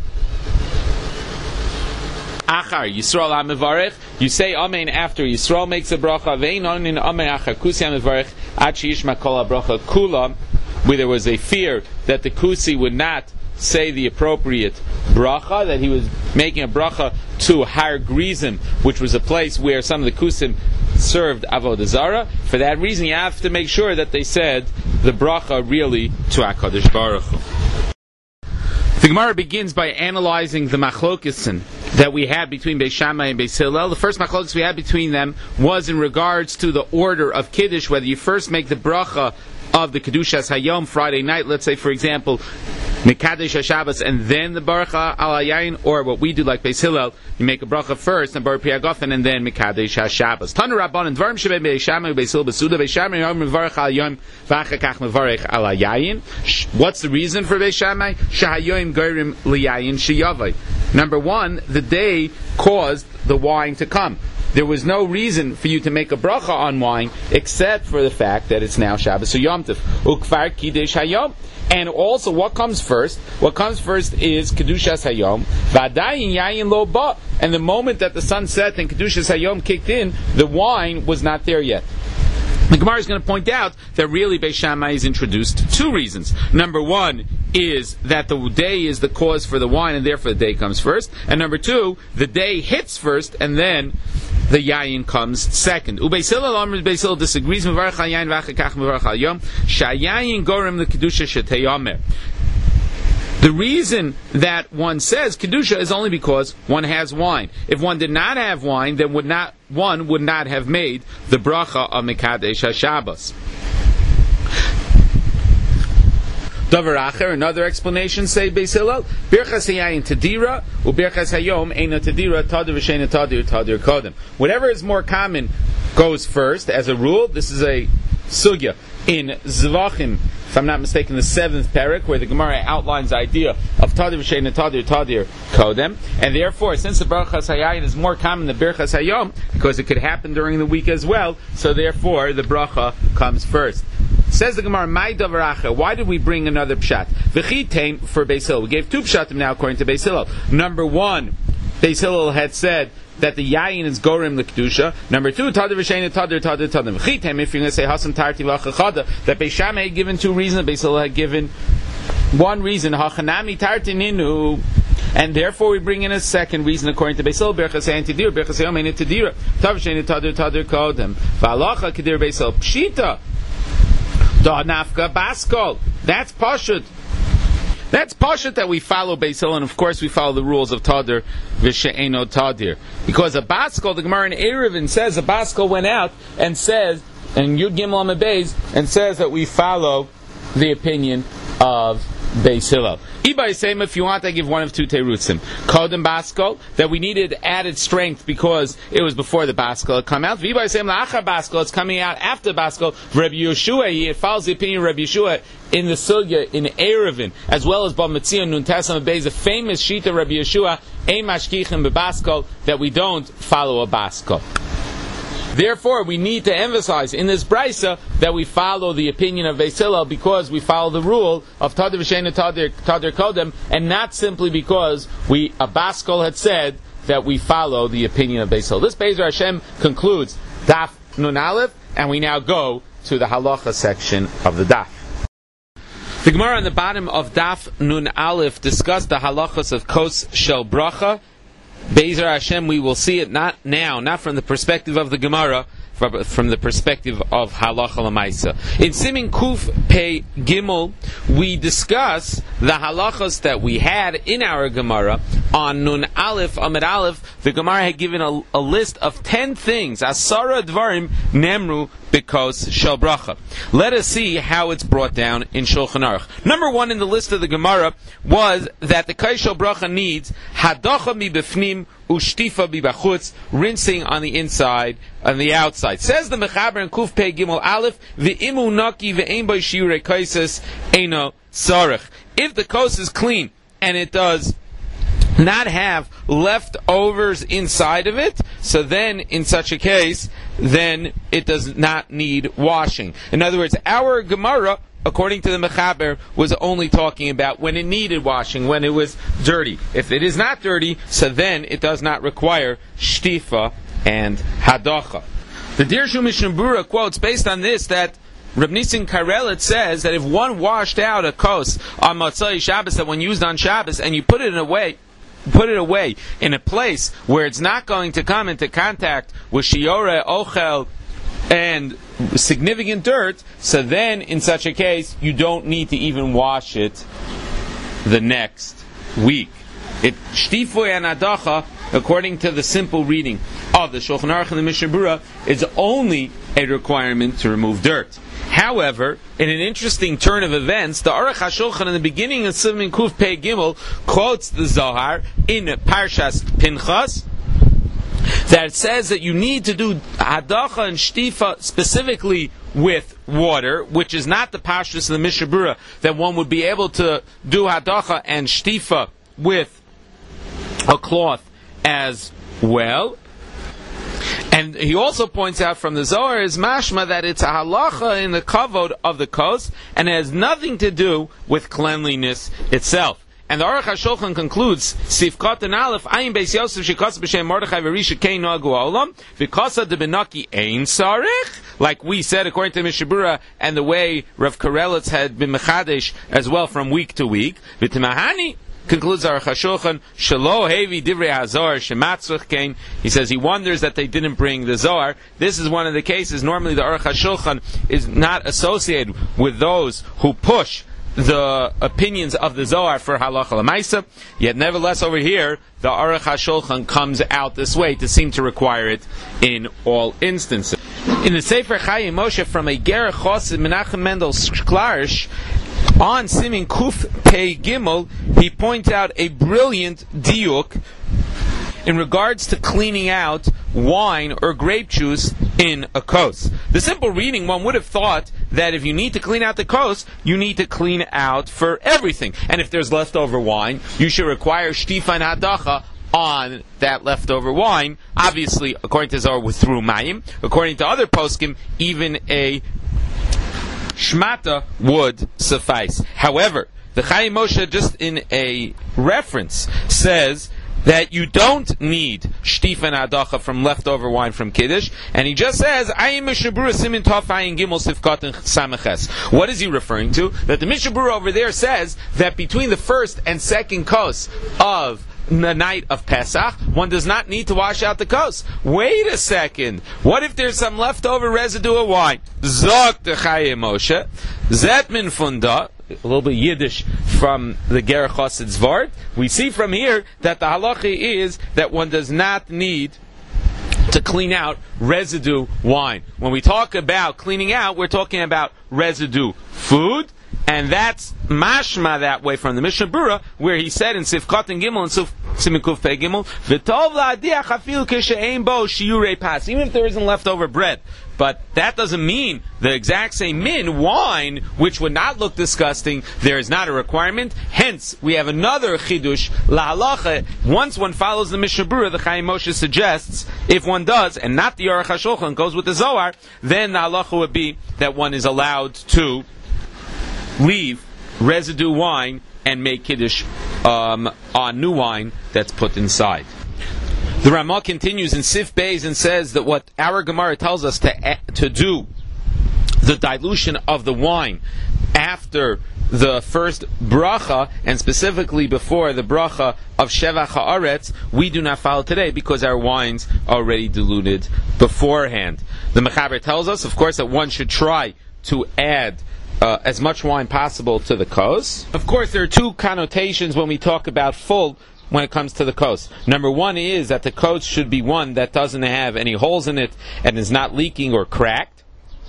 Achar Yisrael HaMevarech, you say amen after Yisrael makes a bracha. Ve'ein onin amen achar kusi HaMevarech ad sheyishma kol habracha kula, where there was a fear that the kusi would not say the appropriate bracha, that he was making a bracha to Har Grizim, which was a place where some of the kusim served avodah zarah. For that reason, you have to make sure that they said the bracha really to HaKadosh Baruch Hu. The Gemara begins by analyzing the machlokisin that we had between Beis Shammai and Beis Hillel. The first machlokis we had between them was in regards to the order of Kiddush, whether you first make the bracha of the Kedushas Hayom Friday night, let's say for example Mekadesh HaShabbos and then the Bracha Al Hayayin, or what we do like Beis Hillel, you make a bracha first and Bar Piagofen and then Mekadesh HaShabbos. Tanu Rabbanan Dvarim Shebei Beis Shammai Beis Hillel Besuda Beis Shammai Yom Mevarech Al Hayom V'achakach Mevarech Al Hayayin. What's the reason for Beis Shammai? Shahayoim Gerim Liyayin Sheyavai. Number one, the day caused the wine to come. There was no reason for you to make a bracha on wine except for the fact that it's now Shabbos or Yom Tov. Ukvar Kiddush Hayom. And also, what comes first? What comes first is Kedushas Hayom. V'adayin Yayin Lo Ba. And the moment that the sun set and Kedushas Hayom kicked in, the wine was not there yet. The Gemara is going to point out that really Beis Shammai is introduced two reasons. Number one is that the day is the cause for the wine and therefore the day comes first. And number two, the day hits first and then the yayin comes second. Beis Hillel disagrees. Mevarach al yayin v'achakach mevarach al yom. Shayayin gorem l'kedusha sheteyamer. The reason that one says kedusha is only because one has wine. If one did not have wine, then one would not have made the bracha of Mekadesh HaShabbos. Davar acher, another explanation, say Beis Hillel, Birchas hayayin tadira, u'birchas hayom eina tadira, tadir v'sheina tadir, tadir kodem. Whatever is more common goes first, as a rule. This is a sugya in Zvachim, if I'm not mistaken, the 7th parak, where the Gemara outlines the idea of tadir v'sheina tadir, tadir kodem. And therefore, since the Birchas hayayin is more common than Birchas hayom, because it could happen during the week as well, so therefore the bracha comes first. Says the Gemara, "My davaracha." Why did we bring another pshat? V'chitem for Beis Hillel. We gave 2 pshatim now according to Beis Hillel. Number 1, Beis Hillel had said that the yayin is gorim l'kedusha. Number 2, tadir v'sheina tadir tadir tadir. V'chitem, if you're going to say hasam tarti v'achachada, that Beis Shammai had given 2 reasons, Beis Hillel had given 1 reason. Hachanami tarti ninu. And therefore we bring in a second reason according to Beis Hillel, Birchas hayayin tadira, Birchas hayom eina tadira, tadir v'sheina tadir tadir kodem. V'alacha kedir Beis Hillel pshita. Da nafka baskol. That's pashut. That's pashut that we follow Beis Hillel, and of course we follow the rules of tadir v'she'eno tadir. Because a baskol, the Gemara in Eruvin says a baskol went out and says, and Yud Gimel Amud Beis, and says that we follow the opinion of Beis Hillel. Ibai same, if you want, I give one of 2 terutzim. Kodem baskol, that we needed added strength because it was before the baskol had come out. Ibai same la'achar baskol, it's coming out after baskol. Rabbi Yeshua, it follows the opinion of Rabbi Yeshua in the sugya in Eruvin, as well as B'Matzia Nun Tesam Beis, a famous sheet of Rabbi Yeshua, ein mashkichim bebaskol, that we don't follow a baskol. Therefore, we need to emphasize in this brisa that we follow the opinion of Beis Hillel because we follow the rule of tadir v'sheina tadir kodem, and not simply because a baskol had said that we follow the opinion of Beis Hillel. This Be'ezer Hashem concludes Daf Nun Aleph, and we now go to the halacha section of the Daf. The Gemara on the bottom of Daf Nun Aleph discussed the halachas of Kos Shel Bracha. Be'ezer Hashem, we will see it not now, not from the perspective of the Gemara, from the perspective of Halacha L'Maisa. In Simin Kuf Pei Gimel, we discuss the halachas that we had in our Gemara. On Nun Aleph, Amid Aleph, the Gemara had given a list of 10 things. Asara Dvarim Nemru B'Kos Shel Bracha. Let us see how it's brought down in Shulchan Aruch. Number 1 in the list of the Gemara was that the Kos Shel Bracha needs Hadacha Mi B'Fnim Ushtifa B'Bachutz, rinsing on the inside, on the outside. Says the Mechaber in Kuf Pei Gimel Aleph, V'imu Naki V'Ein Bo Shiurei Kaises Eino Sarech. If the kos is clean and it does not have leftovers inside of it, so then in such a case, then it does not need washing. In other words, our Gemara, according to the Mechaber, was only talking about when it needed washing, when it was dirty. If it is not dirty, so then it does not require shtifa and hadacha. The Dirshu Mishnah Berurah quotes, based on this, that Reb Nissen Karelit says that if one washed out a kos on Motzei Shabbos that one used on Shabbos, and you put it away in a place where it's not going to come into contact with shiore, ochel, and significant dirt, so then in such a case you don't need to even wash it the next week. It shtifoy and adacha, according to the simple reading of the Shulchan Aruch and the Mishnah Berurah, is only a requirement to remove dirt. However, in an interesting turn of events, the Aruch HaShulchan in the beginning of Siman Kuf Pei Gimel quotes the Zohar in Parshas Pinchas that says that you need to do hadacha and shtifa specifically with water, which is not the pashtus of the Mishnah Berurah, that one would be able to do hadacha and shtifa with a cloth as well. And he also points out from the Zohar is mashma that it's a halacha in the kavod of the kos, and it has nothing to do with cleanliness itself. And the Aruch HaShulchan concludes, Sifkat and Aleph, Ayin Beis Yosef Shekas B'Shem Mordechai V'Risha Kein Noagu Ha'olam, V'Kasa De Benaki Ein Sarich, like we said according to Mishnah Berurah, and the way Rav Karelitz had been mechadesh as well from week to week. V'Timahani concludes Aruch HaShulchan, Shelo hevi divrei HaZohar shematzruch kein. He says he wonders that they didn't bring the Zohar. This is one of the cases. Normally the Aruch HaShulchan is not associated with those who push the opinions of the Zohar for halacha l'maisa. Yet nevertheless over here, the Aruch HaShulchan comes out this way to seem to require it in all instances. In the Sefer Chayei Moshe from a Ger Chosid Menachem Mendel Sklarish, on Simin Kuf Pei Gimel, he points out a brilliant diuk in regards to cleaning out wine or grape juice in a kos. The simple reading, one would have thought that if you need to clean out the kos, you need to clean out for everything. And if there's leftover wine, you should require shtifa and hadacha on that leftover wine. Obviously, according to Zohar, with through mayim. According to other poskim, even a shmata would suffice. However, the Chayei Moshe, just in a reference, says that you don't need shtifa and hadacha from leftover wine from Kiddush, and he just says, Ayim Mishabura Simin Tov Ayin Gimel Sifkat and Sameches. What is he referring to? That the Mishabura over there says that between the first and second kos of the night of Pesach, one does not need to wash out the kos. Wait a second. What if there's some leftover residue of wine? Zok the Chayei Moshe, Zet min funda, a little bit Yiddish from the Ger Chosid Zvart. We see from here that the halacha is that one does not need to clean out residue wine. When we talk about cleaning out, we're talking about residue food, and that's mashma that way from the Mishnah Berurah, where he said in Sifkat and Gimel and Simin Kuf Pei Gimel, V'tov la'adiach afil k'she'ein bo shiurei pas, even if there isn't leftover bread. But that doesn't mean the exact same min, wine, which would not look disgusting, there is not a requirement. Hence, we have another chidush, la'halacha. Once one follows the Mishnah Berurah, the Chayei Moshe suggests, if one does, and not the Aruch HaShulchan, goes with the Zohar, then the halacha would be that one is allowed to leave residue wine and make kiddush on new wine that's put inside. The Ramah continues in Sif Beis and says that what our Gemara tells us to do, the dilution of the wine after the first bracha, and specifically before the bracha of Shevach Haaretz, we do not follow today because our wines are already diluted beforehand. The Mechaber tells us, of course, that one should try to add as much wine possible to the kos. Of course, there are two connotations when we talk about full when it comes to the kos. Number one is that the kos should be one that doesn't have any holes in it and is not leaking or cracked.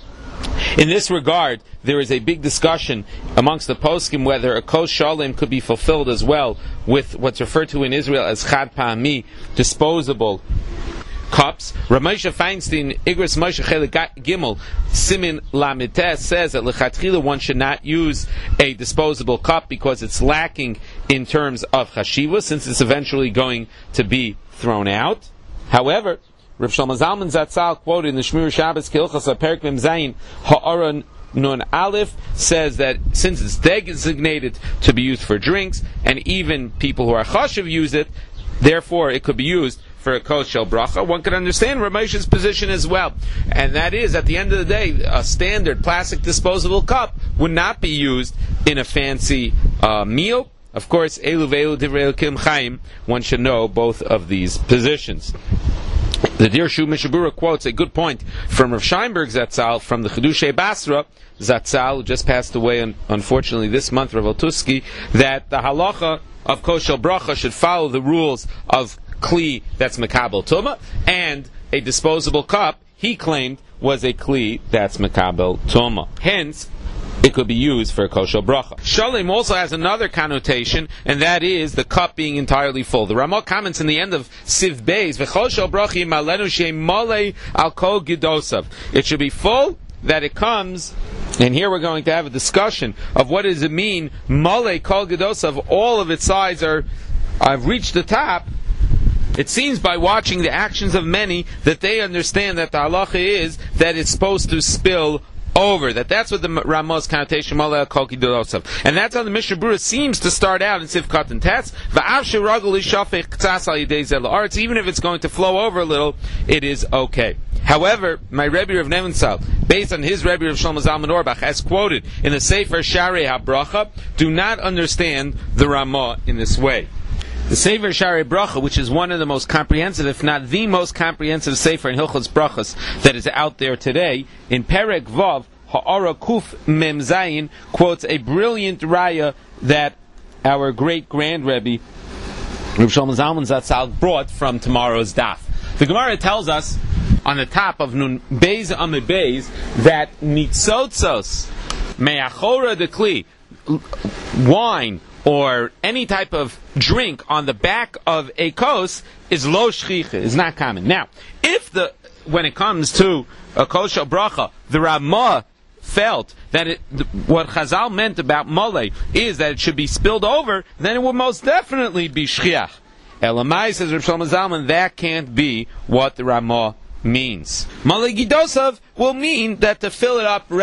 In this regard, there is a big discussion amongst the poskim whether a kos shalem could be fulfilled as well with what's referred to in Israel as chad pa'ami, disposable cups. Ramosha Feinstein, Igros Moshe Chelik Gimel, Simin Lamites, says that lechatchila one should not use a disposable cup because it's lacking in terms of chashiva, since it's eventually going to be thrown out. However, Rav Shlomo Zalman Zatzal, quoted in the Shmir Shabbos Kilchas Perek Mem Zayin Ha'aron Nun Aleph, says that since it's designated to be used for drinks, and even people who are chashiv use it, therefore it could be used for a kos shel bracha. One can understand Ramosha's position as well, and that is, at the end of the day, a standard plastic disposable cup would not be used in a fancy meal. Of course, elu ve'elu divrei Elokim Chaim, one should know both of these positions. The Dirshu Mishnah Berurah quotes a good point from Rav Sheinberg Zatzal from the Chidushei Basra Zatzal, who just passed away unfortunately this month, Rav Otusky, that the halacha of kos shel bracha should follow the rules of kli that's mekabel tuma, and a disposable cup, he claimed, was a kli that's mekabel tuma. Hence, it could be used for a kos shel bracha. Shalem also has another connotation, and that is the cup being entirely full. The Ramah comments in the end of Siv Beis, v'chol shel bracha yimalenu she'molei al kol gidosav. It should be full, that it comes, and here we're going to have a discussion of what does it mean, molei kol gidosav, all of its sides I've reached the top. It seems by watching the actions of many that they understand that the halacha is that it's supposed to spill over. That's what the Ramah's connotation, Malei Kolki Dosav. And that's how the Mishnah Berurah seems to start out in Sivkat and Tetz. Even if it's going to flow over a little, it is okay. However, my Rebbe Rav Nebenzahl, based on his Rebbe Rav Shlomo Zalman Auerbach, as quoted in the Sefer Sharei HaBracha, do not understand the Ramah in this way. The Sefer Sharei Bracha, which is one of the most comprehensive, if not the most comprehensive Sefer in Hilchos Brachos that is out there today, in Perek Vav, Ha'ara Kuf Mem Zayin, quotes a brilliant raya that our great Grand Rebbe, Rav Shlomo Zalman Zatzal, brought from tomorrow's daf. The Gemara tells us on the top of Nun Beis Amid Beis that Nitzotzos Me'achora Dekli, wine or any type of drink on the back of a kos is lo shchicha, is not common. Now, when it comes to a kosher bracha, the Ramah felt that what Chazal meant about mole is that it should be spilled over, then it would most definitely be shchiach. Elamai, says Rav Shlomo Zalman, that can't be what the Ramah means. Mole Gidosav will mean that to fill it up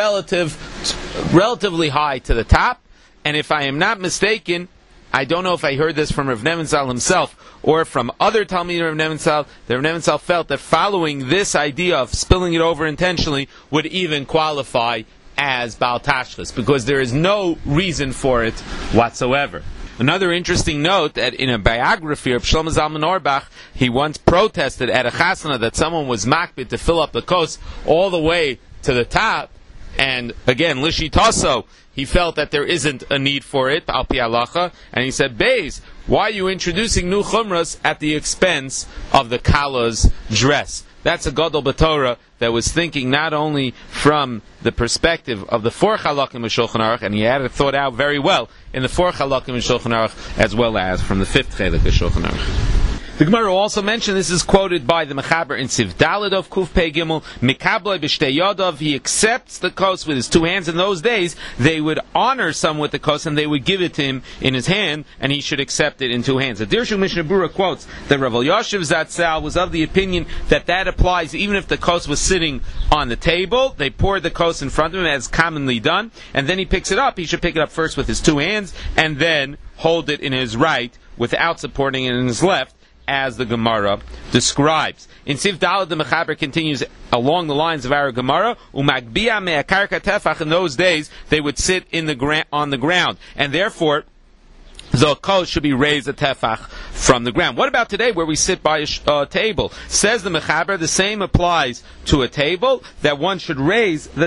relatively high to the top. And if I am not mistaken, I don't know if I heard this from Rav Nebenzahl himself or from other Talmidim of Rav Nebenzahl, that Rav Nebenzahl felt that following this idea of spilling it over intentionally would even qualify as Baal Tashchis, because there is no reason for it whatsoever. Another interesting note, that in a biography of Shlomo Zalman Auerbach, he once protested at a chasana that someone was makbid to fill up the kos all the way to the top, and again, Lishitaso, he felt that there isn't a need for it, al pi halacha, and he said, Beis, why are you introducing new chumras at the expense of the kala's dress? That's a gadol b'Torah that was thinking not only from the perspective of the four halakim of Shulchan Aruch, and he had it thought out very well in the four halakim of Shulchan Aruch, as well as from the fifth chelik of Shulchan Aruch. The Gemara also mentioned, this is quoted by the Mechaber in Siv Daled of Kuf Pei Gimel, Mikabloi b'shtei yadav, he accepts the kos with his two hands. In those days, they would honor someone with the kos, and they would give it to him in his hand, and he should accept it in two hands. The Dirshu Mishnah Berurah quotes that Rav Elyashiv Zatzal was of the opinion that applies even if the kos was sitting on the table. They poured the kos in front of him, as commonly done, and then he picks it up. He should pick it up first with his two hands, and then hold it in his right without supporting it in his left, as the Gemara describes. In Siv Daled, the Mechaber continues along the lines of our Gemara, Umagbia me'akarka tefach, in those days they would sit on the ground, and therefore the kos should be raised a tefach from the ground. What about today, where we sit by a table? Says the Mechaber, the same applies to a table, that one should raise the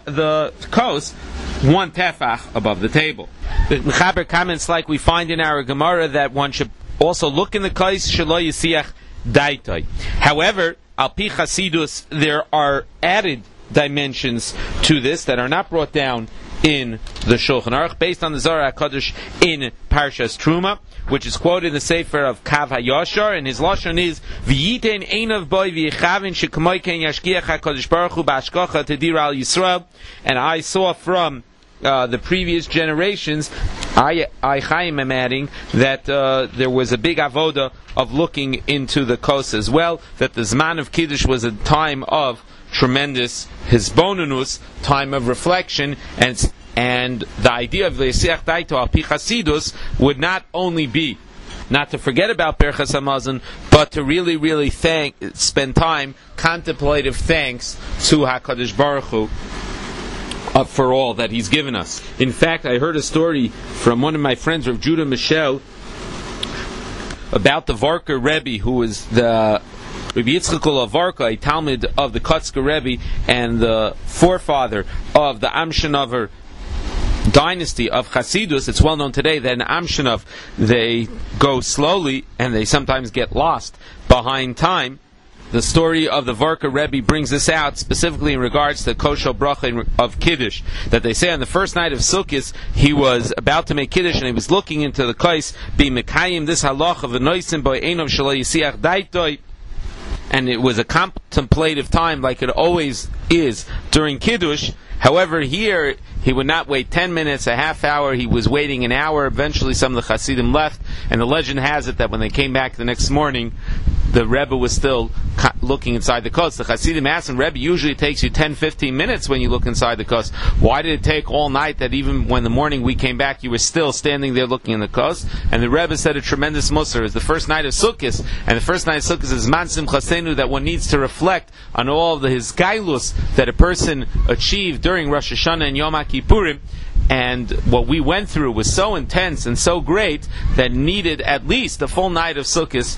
kos one tefach above the table. The Mechaber comments, like we find in our Gemara, that one should also look in the kais shelo yisiach daitoi. However, al pi chasidus, there are added dimensions to this that are not brought down in the Shulchan Aruch, based on the Zohar HaKadosh in Parshas Truma, which is quoted in the Sefer of Kav HaYashar, and his lashon is v'yitein einav boi v'yichavin shek'moi ken yashkiach HaKadosh Baruch Hu b'ashkocha tedira al Yisrael. And I saw from the previous generations, I Chaim am adding, that there was a big avoda of looking into the kos as well, that the Zman of Kiddush was a time of tremendous hisbonenus, time of reflection, and the idea of Le'esiach Daito al Pi Chasidus would not only be not to forget about Berchas Hamazon, but to really, really spend time, contemplative thanks to HaKadosh Baruch Hu for all that He's given us. In fact, I heard a story from one of my friends, Rav Judah Michel, about the Varka Rebbe, who was the Rabbi Yitzchak Varka, a Talmud of the Kotzker Rebbe, and the forefather of the Amshinover dynasty of Chasidus. It's well known today that in Amshinov they go slowly and they sometimes get lost behind time. The story of the Varka Rebbe brings this out specifically in regards to Kosher Bracha of Kiddush, that they say on the first night of Sukkot he was about to make Kiddush and he was looking into the kais, be Mekayim this halach of Anoisim by Einov Shelo Yisiach Daitoi, and it was a contemplative time like it always is during Kiddush. However, here he would not wait 10 minutes, a half hour, he was waiting an hour. Eventually some of the Hasidim left, and the legend has it that when they came back the next morning, the Rebbe was still looking inside the kos. The Hasidim asked him, Rebbe, usually it takes you 10-15 minutes when you look inside the kos. Why did it take all night that even when the morning we came back, you were still standing there looking in the kos? And the Rebbe said a tremendous musar. It's the first night of Sukkot, and the first night of Sukkot is Man Simchasenu, that one needs to reflect on all of his gailus that a person achieved during Rosh Hashanah and Yom HaKippurim. And what we went through was so intense and so great that needed at least a full night of Sukkot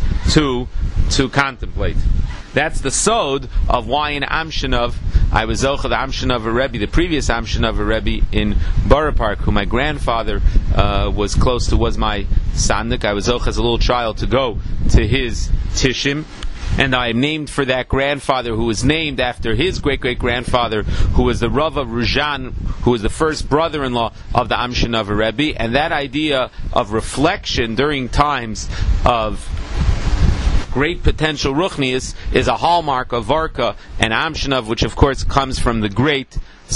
to contemplate. That's the sod of why in Amshinov I was zocha the Amshinov Rebbe, the previous Amshinov Rebbe in Borough Park, who my grandfather was close to, was my sandik. I was zocha as a little child to go to his tishim. And I am named for that grandfather, who was named after his great-great-grandfather, who was the Rav of Ruzhan, who was the first brother-in-law of the Amshinov Rebbe. And that idea of reflection during times of great potential ruchnius is a hallmark of Varka and Amshinov, which of course comes from the great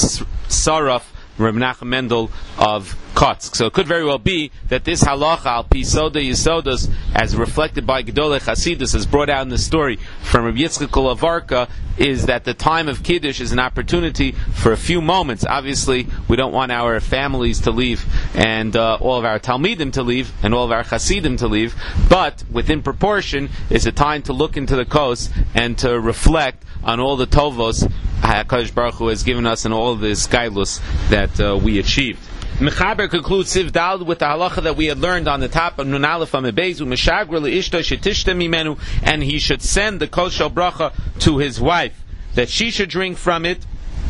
Saraf Reb Nachum Mendel of Kotsk. So it could very well be that this halacha al pi soda yisodos, as reflected by Gedolei Chasidus, as brought out in the story from Reb Yitzchak of Varka, is that the time of Kiddush is an opportunity for a few moments. Obviously, we don't want our families to leave, and all of our Talmidim to leave, and all of our Chasidim to leave, but within proportion is a time to look into the kos and to reflect on all the tovos HaKadosh Baruch Hu has given us and all of the skailus that we achieved. Mechaber concludes Siv Dal with the halacha that we had learned on the top of Nun Aleph Amebezu, Meshagra leishto shetishte mimenu, and he should send the kol shel bracha to his wife, that she should drink from it.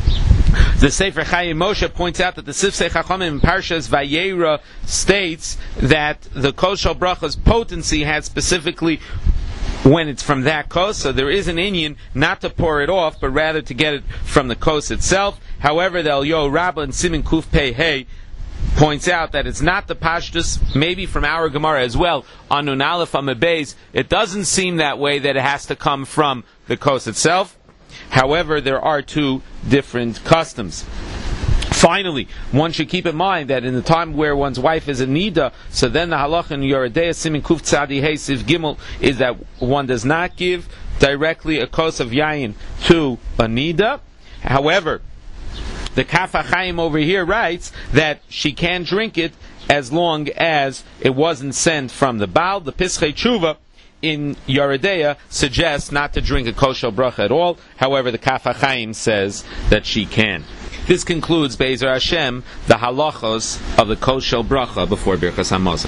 The Sefer Chayei Moshe points out that the Sifsei Chachamim in Parshas Vayera states that the kol shel bracha's potency has specifically when it's from that kos, so there is an inyan not to pour it off, but rather to get it from the kos itself. However, the Elyo Rabbah and Simin Kuf Pei Hey points out that it's not the pashtus, maybe from our Gemara as well, on Nun Aleph Amebez, it doesn't seem that way, that it has to come from the kos itself. However, there are two different customs. Finally, one should keep in mind that in the time where one's wife is a nida, so then the halacha in Yoredeya Simin Kuf Tzadi Hey Siv Gimel is that one does not give directly a kos of yayin to a nida. However, the Kaf HaChaim over here writes that she can drink it as long as it wasn't sent from the Baal. The Pischei Tshuva in Yoredeya suggests not to drink a kos shel bracha at all. However, the Kaf HaChaim says that she can. This concludes Be'ezer Hashem the halachos of the kos shel bracha before Birchas Hamazon.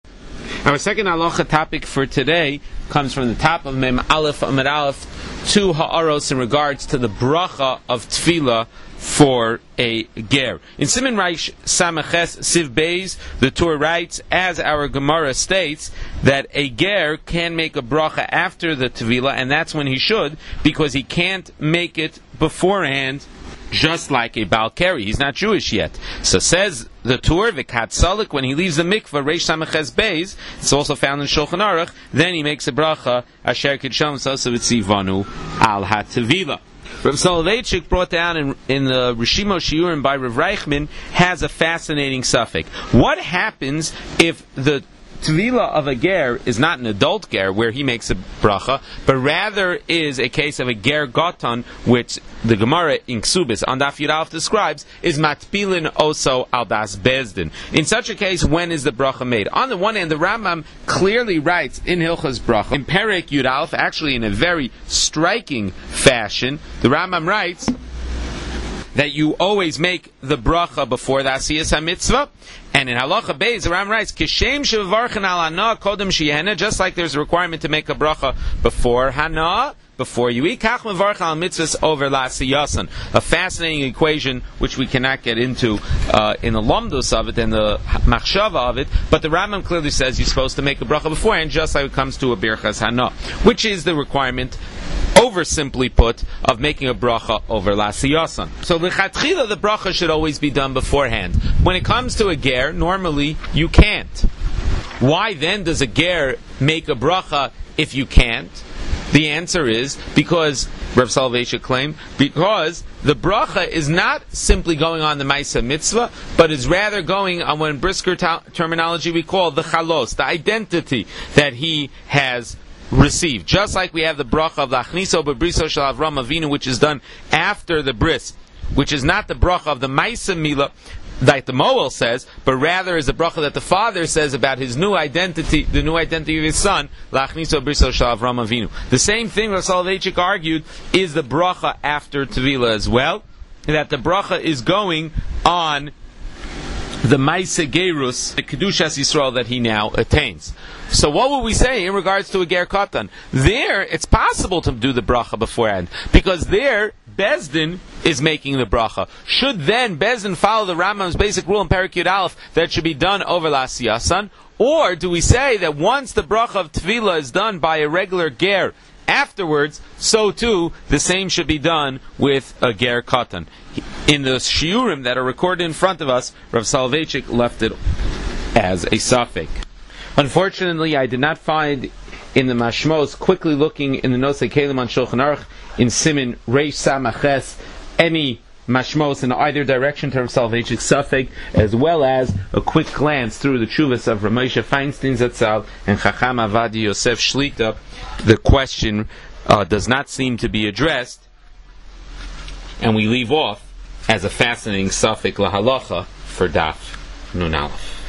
Our second halacha topic for today comes from the top of Mem Aleph Amud Aleph, two ha'aros in regards to the bracha of tefillah for a ger. In Siman Reish Samaches Siv Beis, the Torah writes, as our Gemara states, that a ger can make a bracha after the tefillah, and that's when he should, because he can't make it beforehand, just like a Baal Keri. He's not Jewish yet. So says the Torah, V'kat Salik, when he leaves the mikvah, Reish Samaches Beis, it's also found in Shulchan Aruch, then he makes a bracha, Asher Kidsham Sasa V'tzivanu Al HaTevila. Rav Soloveitchik brought down in the Rishimo Shiurim by Rav Reichman has a fascinating suffix. What happens if the Tvila of a ger is not an adult ger where he makes a bracha, but rather is a case of a ger goton, which the Gemara in Ksubis on Daf Yudalef describes is matpilin oso al das bezdin. In such a case, when is the bracha made? On the one hand, the Rambam clearly writes in Hilchas Bracha, in Perek Yudalef, actually in a very striking fashion, the Rambam writes that you always make the bracha before the Asiyas HaMitzvah. And in Halacha Beis, the Ram writes, Kishem shevarchen al hana kodem sheyehena, just like there's a requirement to make a bracha before hana, before you eat, kach mevarchen al mitzvahs over la'asiyasan. A fascinating equation which we cannot get into in the lomdus of it and the machshava of it, but the Rambam clearly says you're supposed to make a bracha beforehand, just like it comes to a birchas hana, which is the requirement, over simply put, of making a bracha over la'asiyasan. So l'chatchila, the bracha should always be done beforehand. When it comes to a ger, normally you can't. Why then does a ger make a bracha if you can't? The answer is because, Rav Soloveitchik claimed, because the bracha is not simply going on the Maisa Mitzvah, but is rather going on what in Brisker terminology we call the chalos, the identity that he has receive. Just like we have the bracha of the Achniso B'briso Shel Avram Avinu, which is done after the bris, which is not the bracha of the Maisa Mila, like the Moel says, but rather is the bracha that the father says about his new identity, the new identity of his son, Lachniso Briso Shel Avram Avinu. The same thing Rav Soloveitchik argued is the bracha after Tevila as well, that the bracha is going on the Maisa Gerus, the Kedushas Yisrael that he now attains. So what would we say in regards to a Ger Katan? There, it's possible to do the bracha beforehand, because there, Bezdin is making the bracha. Should then Bezdin follow the Rambam's basic rule in Perek Yud Aleph that it should be done over L'Asiyasan? Or do we say that once the bracha of Tevila is done by a regular Ger afterwards, so too the same should be done with a Ger Katan? In the Shiurim that are recorded in front of us, Rav Soloveitchik left it as a suffix. Unfortunately, I did not find in the Mashmos, quickly looking in the Nosei Kelim on Shulchan Aruch, in Simin Reish Samaches, any Mashmos in either direction to Rav Soloveitchik's suffix, as well as a quick glance through the Chuvas of Ramosha Feinstein Zatzal and Chacham Avadi Yosef Shlita. The question does not seem to be addressed, and we leave off as a fascinating suffix lahalacha for Daf Nun Aleph.